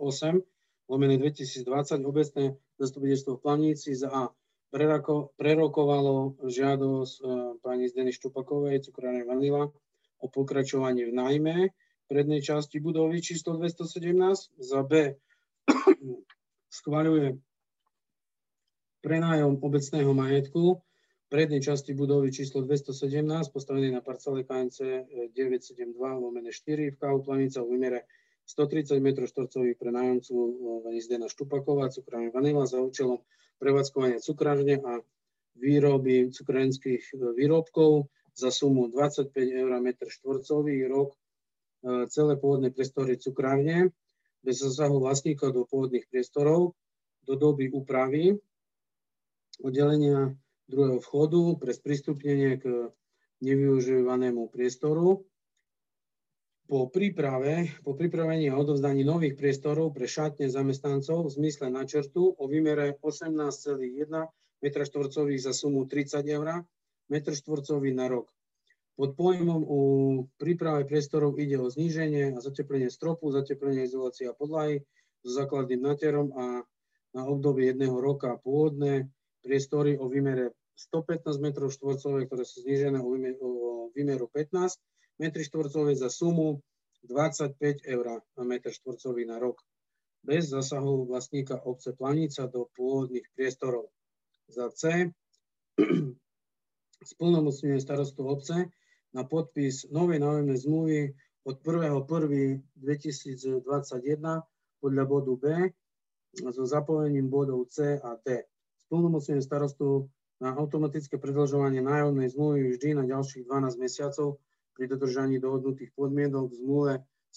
58/2020 obecné zastupiteľstvo v Planíci za A prerokovalo žiadosť pani Zdeny Štupakovej, cukrárne Vanila, o pokračovaní v nájme prednej časti budovy číslo 217, za B schvaľuje prenájom obecného majetku prednej časti budovy číslo 217 postavenej na parcele KNC 972/4 v KU Planica v výmere 130 m2 pre nájomcu pani Zdena Štupaková, cukrárne Vanila, za účelom prevádzkovania cukrárne a výroby cukrárenských výrobkov za sumu 25 eur metr štvorcový rok, celé pôvodné priestory cukrárne bez zásahu vlastníka do pôvodných priestorov do doby úpravy oddelenia druhého vchodu pre sprístupnenie k nevyužívanému priestoru. Po pripravení a odovzdaní nových priestorov pre šatne zamestnancov v zmysle načrtu o výmere 18,1 m2 za sumu 30 eur m2 na rok. Pod pojmom u príprave priestorov ide o zníženie a zateplenie stropu, zateplenie izolácia podlahy so základným natierom a na obdobie 1 roka pôvodné priestory o výmere 115 m2, ktoré sú znížené o výmeru 15 m2 za sumu 25 eur na m2 na rok, bez zásahu vlastníka obce Planica do pôvodných priestorov. Za C splnomocňuje starostu obce na podpis novej nájomnej zmluvy od 1.1.2021 podľa bodu B so zapojením bodov C a D. Splnomocňuje starostu na automatické predĺžovanie nájomnej zmluvy vždy na ďalších 12 mesiacov pri dodržaní dohodnutých podmienok v zmluve s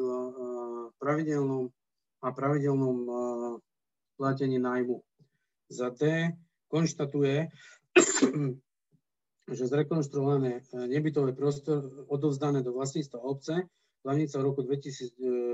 pravidelnom platení nájmu. Za D konštatuje, že zrekonštruované nebytové priestory odovzdané do vlastníctva obce Planica v roku 2019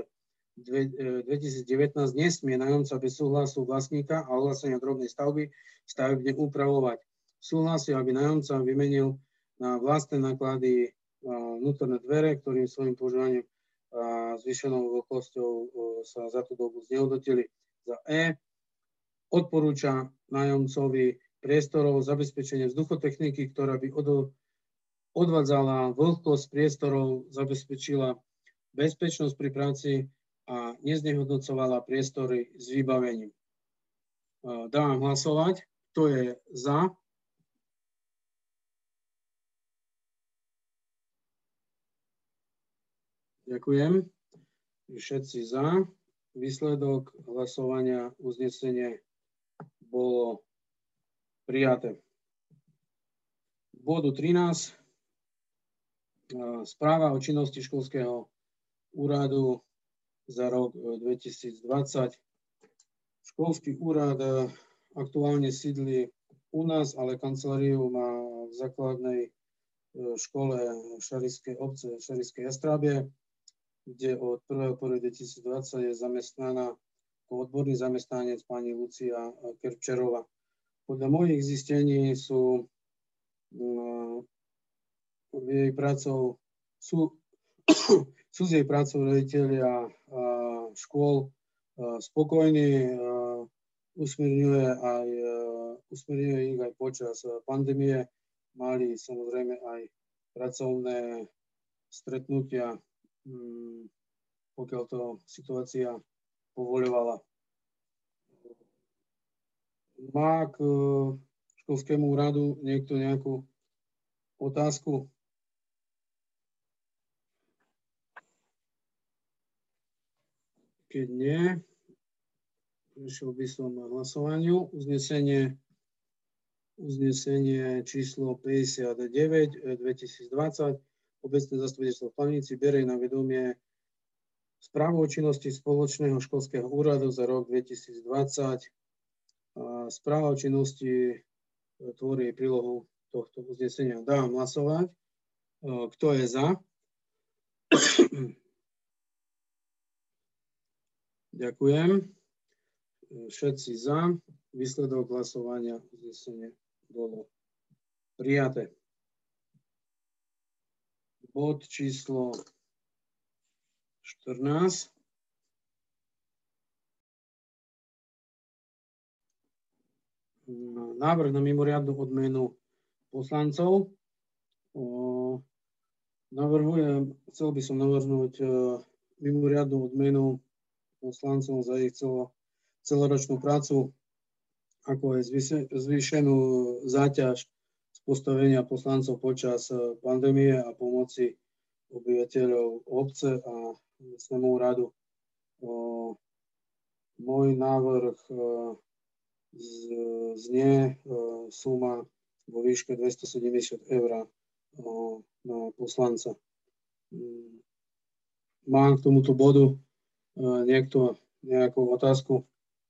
nesmie nájomca bez súhlasu vlastníka a ohlásenia drobnej stavby stavebne upravovať. Súhlasí, aby nájomca vymenil na vlastné náklady vnútorné dvere, ktorým svojim používaním a zvýšenou veľkosťou sa za tú dobu znehodnotili. Za E odporúča nájomcovi priestorov zabezpečenie vzduchotechniky, ktorá by odvádzala vlhkosť priestorov, zabezpečila bezpečnosť pri práci a neznehodnocovala priestory s vybavením. Dávam hlasovať. Kto je za? Ďakujem. Všetci za. Výsledok hlasovania, uznesenie bolo prijaté. Bodu 13. Správa o činnosti školského úradu za rok 2020. Školský úrad aktuálne sídli u nás, ale kanceláriu má v základnej škole Šarišskej obce, Šarišskej Jastrábie, kde od 1.1.2020 je zamestnaná ako odborný zamestnanec pani Lucia Kerčerová. Podľa mojich zistení sú s jej prácou riaditelia škôl spokojní, usmerňuje ich aj počas pandémie. Mali samozrejme aj pracovné stretnutia, pokiaľ to situácia povoľovala. Má k školskému úradu niekto nejakú otázku? Keď nie, prešiel by som na hlasovaniu. Uznesenie číslo 59/2020. Obecné zastupiteľstvo v Planíci berie na vedomie správu o činnosti spoločného školského úradu za rok 2020. Správa o činnosti tvorí prílohu tohto uznesenia. Dávam hlasovať. Kto je za? Ďakujem. Všetci za. Výsledok hlasovania uznesenie bolo prijaté. Bod číslo 14. Návrh na mimoriadnu odmenu poslancov. Chcel by som navrhnúť mimoriadnu odmenu poslancom za ich celoročnú prácu, ako aj zvýšenú záťaž z postavenia poslancov počas pandémie a pomoci obyvateľov obce a miestnemu úradu. Môj návrh znie suma vo výške 270 eur na poslanca. Mám k tomuto bodu niekto nejakú otázku?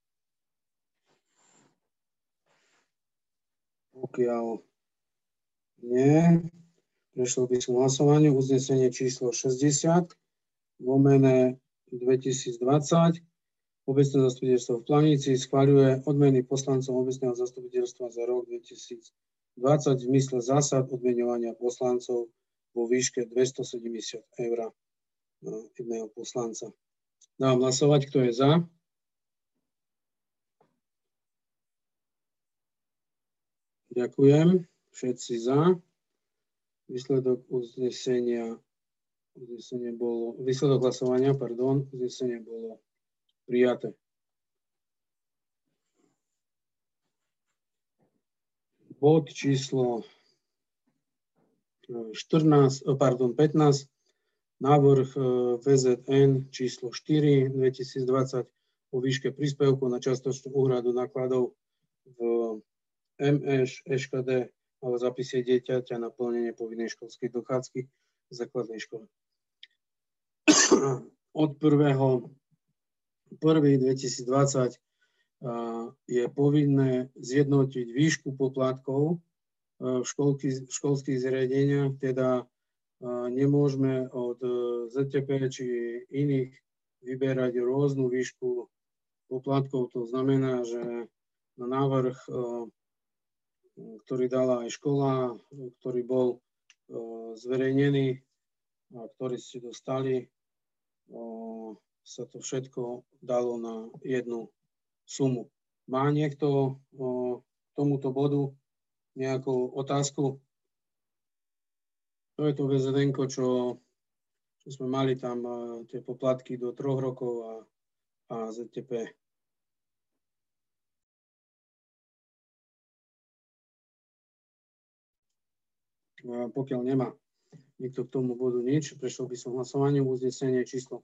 Pokiaľ nie, prešiel by som hlasovanie. Uznesenie číslo 60 /2020. Obecné zastupiteľstvo v Planíci schvaľuje odmeny poslancom obecného zastupiteľstva za rok 2020 v zmysle zásad odmeňovania poslancov vo výške 270 eur na jedného poslanca. Dám hlasovať, kto je za. Ďakujem. Všetci za. Výsledok hlasovania bolo prijaté. Bod číslo 15. Návrh VZN číslo 4 2020 o výške príspevku na čiastočnú úhradu nákladov v MŠ, ŠKD a o zapise dieťaťa na plnenie povinnej školskej dochádzky v základnej škole. Od 1.1.2020 je povinné zjednotiť výšku poplatkov v školských zariadeniach, teda nemôžeme od ZTP či iných vyberať rôznu výšku poplatkov. To znamená, že na návrh, ktorý dala aj škola, ktorý bol zverejnený a ktorý ste dostali, sa to všetko dalo na jednu sumu. Má niekto k tomuto bodu nejakú otázku? To je to VZN-ko, čo sme mali tam tie poplatky do 3 rokov a ZTP. Pokiaľ nemá nikto k tomu bodu nič, prešiel by som hlasovanie. Uznesenie číslo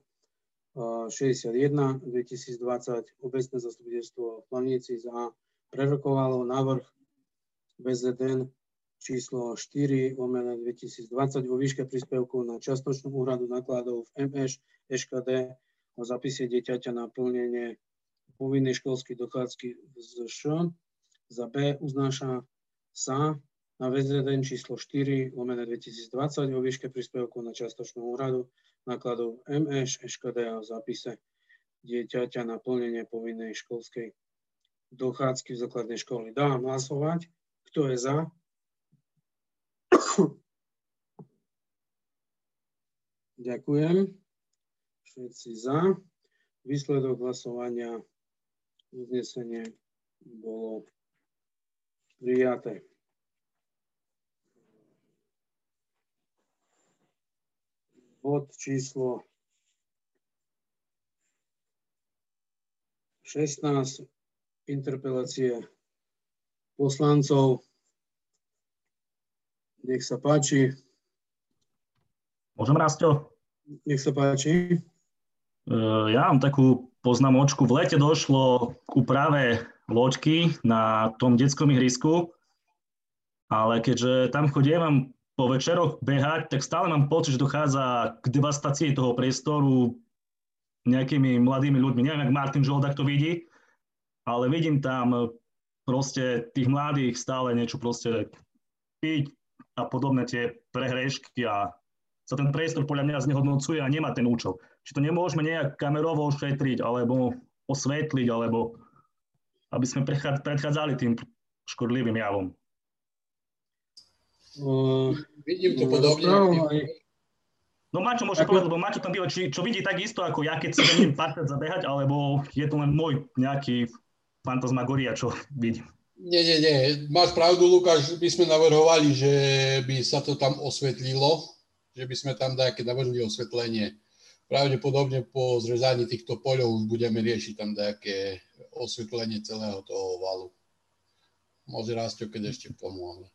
61 2020 obecné zastupiteľstvo v Planíci prerokovalo návrh VZN číslo 4 /2020 vo výške príspevku na čiastočnú úhradu nákladov v MŠ, ŠKD o zapise dieťaťa na plnenie povinnej školskej dochádzky z ŠŠ. Za B uznáša sa na VZN číslo 4 /2020 o výške príspevku na čiastočnú úhradu nákladov MŠ, ŠKD a o zapise dieťaťa na plnenie povinnej školskej dochádzky v základnej školy. Dám hlasovať. Kto je za? Ďakujem. Všetci za. Výsledok hlasovania uznesenie bolo prijaté. Bod číslo 16. Interpelácie poslancov. Nech sa páči. Môžem, Rasto? Nech sa páči. Ja mám takú poznámočku. V lete došlo k úprave loďky na tom detskom ihrisku, ale keďže tam chodím po večeroch behať, tak stále mám pocit, že dochádza k devastácii toho priestoru nejakými mladými ľuďmi. Neviem, jak Martin Žoldak to vidí, ale vidím tam proste tých mladých stále niečo proste piť a podobné tie prehrešky a sa ten priestor podľa mňa znehodnocuje a nemá ten účel. či to nemôžeme nejak kamerovo ošetriť, alebo osvetliť, alebo aby sme predchádzali tým škodlivým javom. Vidím to podobne. No Maťo môže povedať, lebo Maťo tam býva, čo vidí takisto ako ja, keď si neviem párkrát zabehať, alebo je to len môj nejaký fantasmagoria, čo vidím. Nie. Máš pravdu, Lukáš, by sme navrhovali, že by sa to tam osvetlilo, že by sme tam nejaké navrhli osvetlenie. Pravdepodobne po zrezaní týchto poľov už budeme riešiť tam nejaké osvetlenie celého toho valu. Môže Rastio, keď ešte pomôže.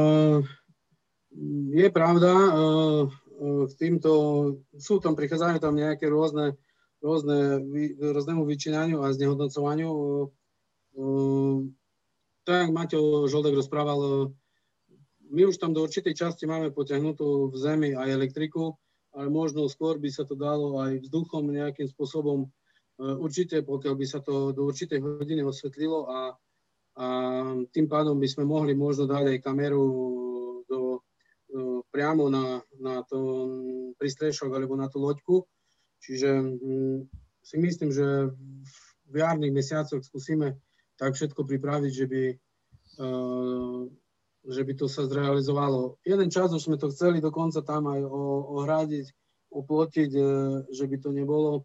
Je pravda, k týmto, prichádzajú tam nejaké rôznemu vyčínaniu a znehodnocovaniu. Tak Maťo Žoldek rozprával, my už tam do určitej časti máme potiahnutú v zemi aj elektriku, ale možno skôr by sa to dalo aj vzduchom nejakým spôsobom. Určite, pokiaľ by sa to do určitej hodiny osvetlilo a tým pádom by sme mohli možno dať aj kameru priamo na to prístrešok alebo na tú loďku. Čiže si myslím, že v jarných mesiacoch skúsime tak všetko pripraviť, že by to sa zrealizovalo. Jeden čas už sme to chceli dokonca tam aj ohradiť, oplotiť, že by to nebolo.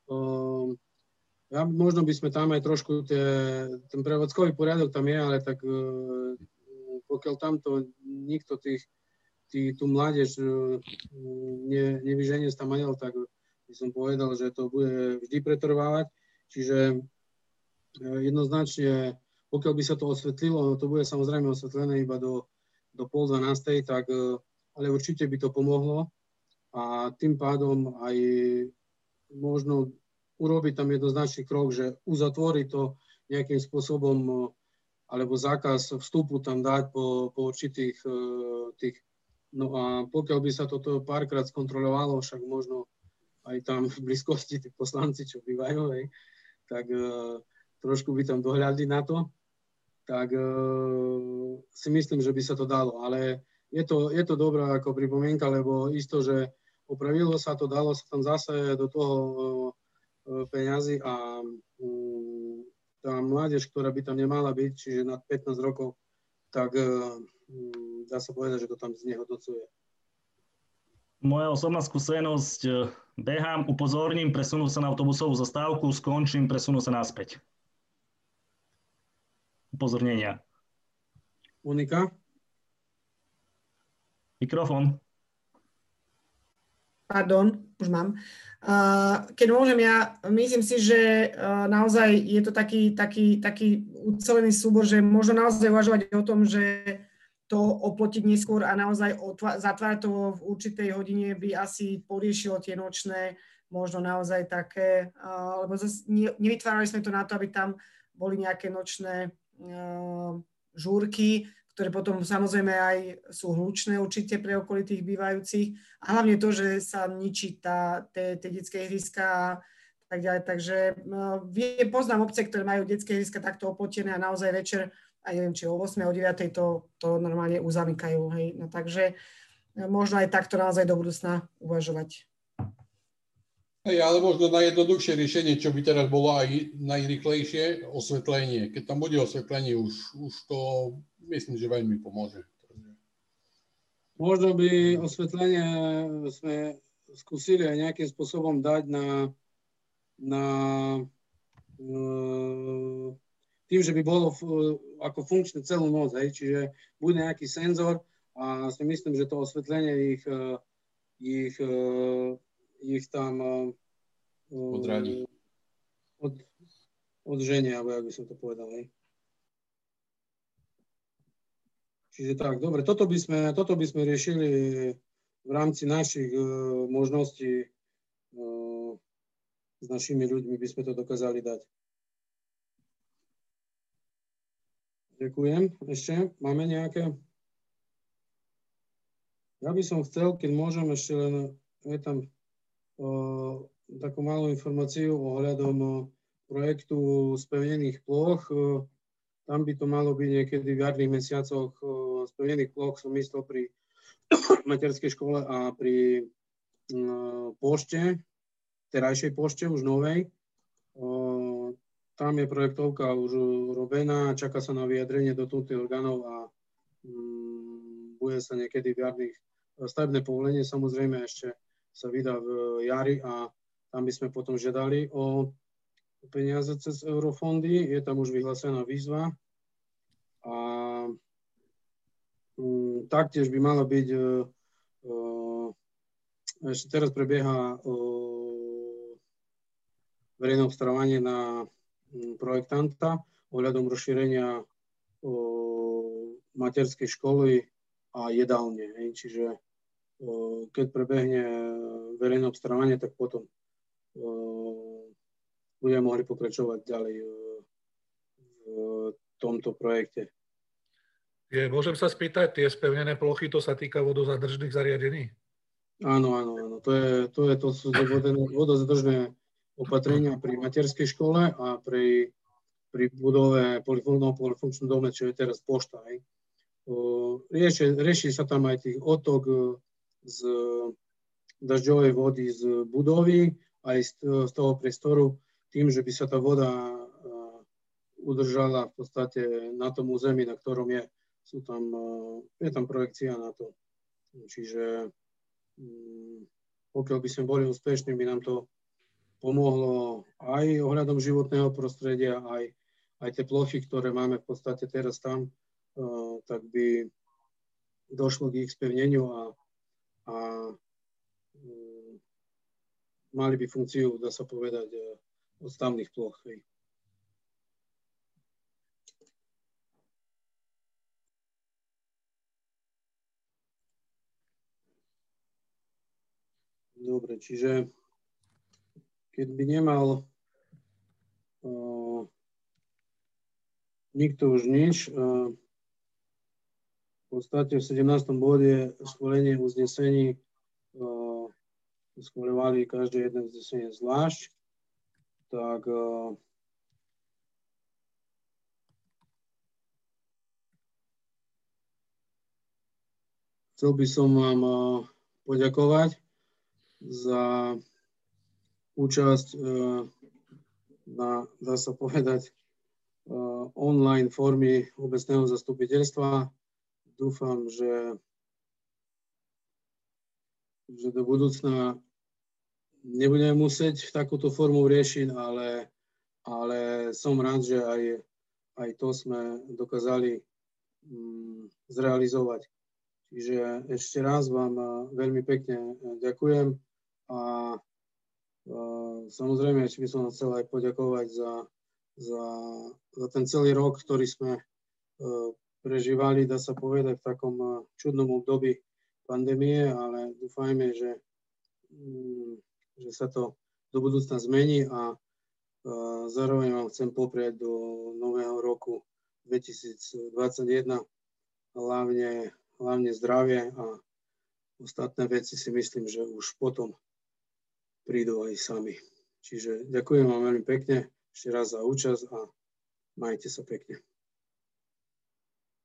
Možno by sme tam aj trošku ten prevádzkový poriadok tam je, ale tak pokiaľ tamto nikto tú mládež nevyženie z tamadiaľ, tak by som povedal, že to bude vždy pretrvávať. Čiže jednoznačne, pokiaľ by sa to osvetlilo, to bude samozrejme osvetlené iba do 11:30, tak, ale určite by to pomohlo a tým pádom aj možno urobiť tam jednoznačný krok, že uzatvoriť to nejakým spôsobom alebo zákaz vstupu tam dať po určitých tých. No a pokiaľ by sa toto párkrát skontrolovalo, však možno aj tam v blízkosti tí poslanci, čo bývajú, tak trošku by tam dohľadli na to, tak si myslím, že by sa to dalo. Ale je to dobrá ako pripomienka, lebo isto, že opravilo sa to, dalo sa tam zase do toho peňazí a tá mládež, ktorá by tam nemala byť, čiže nad 15 rokov, tak dá sa povedať, že to tam znehodnocuje. Moja osobná skúsenosť, behám, upozorním, presunú sa na autobusovú zastávku, skončím, presunú sa naspäť. Upozornenia. Monika? Mikrofón. Pardon, už mám. Keď môžem, ja myslím si, že naozaj je to taký ucelený súbor, že možno naozaj uvažovať o tom, že to oplotiť neskôr a naozaj zatvárať to v určitej hodine by asi poriešilo tie nočné, možno naozaj také, lebo nevytvárali sme to na to, aby tam boli nejaké nočné žúrky, ktoré potom samozrejme aj sú hlučné určite pre okolitých bývajúcich. A hlavne to, že sa ničí tie detské ihriska a tak ďalej. Takže poznám obce, ktoré majú detské ihriska takto oplotené a naozaj večer, a neviem, či o 8, o 9 to normálne uzamykajú. Hej. No, takže možno aj takto naozaj do budúcna uvažovať. Hej, ale možno najjednoduchšie riešenie, čo by teraz bolo aj najrýchlejšie, osvetlenie. Keď tam bude osvetlenie, už to myslím, že veľmi pomôže. Možno by osvetlenie sme skúsili aj nejakým spôsobom dať na tým, že by bolo ako funkčné celú noc, hej. Čiže bude nejaký senzor a si myslím, že to osvetlenie ich tam odradí. Odženie, alebo jak by som to povedal. Hej. Čiže tak, dobre, toto by sme riešili v rámci našich možností s našimi ľuďmi, by sme to dokázali dať. Ďakujem. Ešte máme nejaké? Ja by som chcel, keď môžem, ešte len je tam takú malú informáciu ohľadom projektu spevnených ploch. Tam by to malo byť niekedy v jarných mesiacoch spevnených ploch, som myslel pri materskej škole a pri pošte. terajšej pošte, už novej. Tam je projektovka už robená, čaká sa na vyjadrenie dotknutých orgánov a bude sa niekedy v jarných. Stavebné povolenie samozrejme ešte sa vydá v jari a tam by sme potom žiadali o peniaze cez eurofondy. Je tam už vyhlásená výzva a taktiež by malo byť, ešte teraz prebieha verejné obstarávanie na projektanta ohľadom rozšírenia materskej školy a jedálne. Čiže keď prebehne verejné obstarávanie, tak potom budeme mohli pokračovať ďalej v tomto projekte. Môžem sa spýtať, tie spevnené plochy, to sa týka vodozadržných zariadení? Áno. To sú vodozadržné opatrenia pri materskej škole a pri budove polifunkčnom dome, čo je teraz pošta. Rieši sa tam aj tých odtok z dažďovej vody z budovy, aj z toho priestoru, tým, že by sa tá voda udržala v podstate na tom území, na ktorom je tam projekcia na to. Čiže pokiaľ by sme boli úspešní, by nám to pomohlo aj ohľadom životného prostredia, aj tie plochy, ktoré máme v podstate teraz tam, tak by došlo k ich spevneniu a mali by funkciu, dá sa povedať, odstavných ploch. Dobre, čiže keď by nemal nikto už nič, v podstate v 17. bode schválenie uznesení schváľovali každé jedné uznesenie zvlášť, tak chcel by som vám poďakovať za účasť na, dá sa povedať, online formy obecného zastupiteľstva. Dúfam, že do budúcna nebudeme musieť takúto formu riešiť, ale som rád, že aj to sme dokázali zrealizovať. Čiže ešte raz vám veľmi pekne ďakujem a samozrejme ešte by som chcel aj poďakovať za ten celý rok, ktorý sme prežívali, dá sa povedať, v takom čudnom období pandémie, ale dúfajme, že sa to do budúcna zmení a zároveň vám chcem popriať do nového roku 2021 hlavne zdravie a ostatné veci si myslím, že už potom prídu aj sami. Čiže ďakujem vám veľmi pekne ešte raz za účasť a majte sa pekne.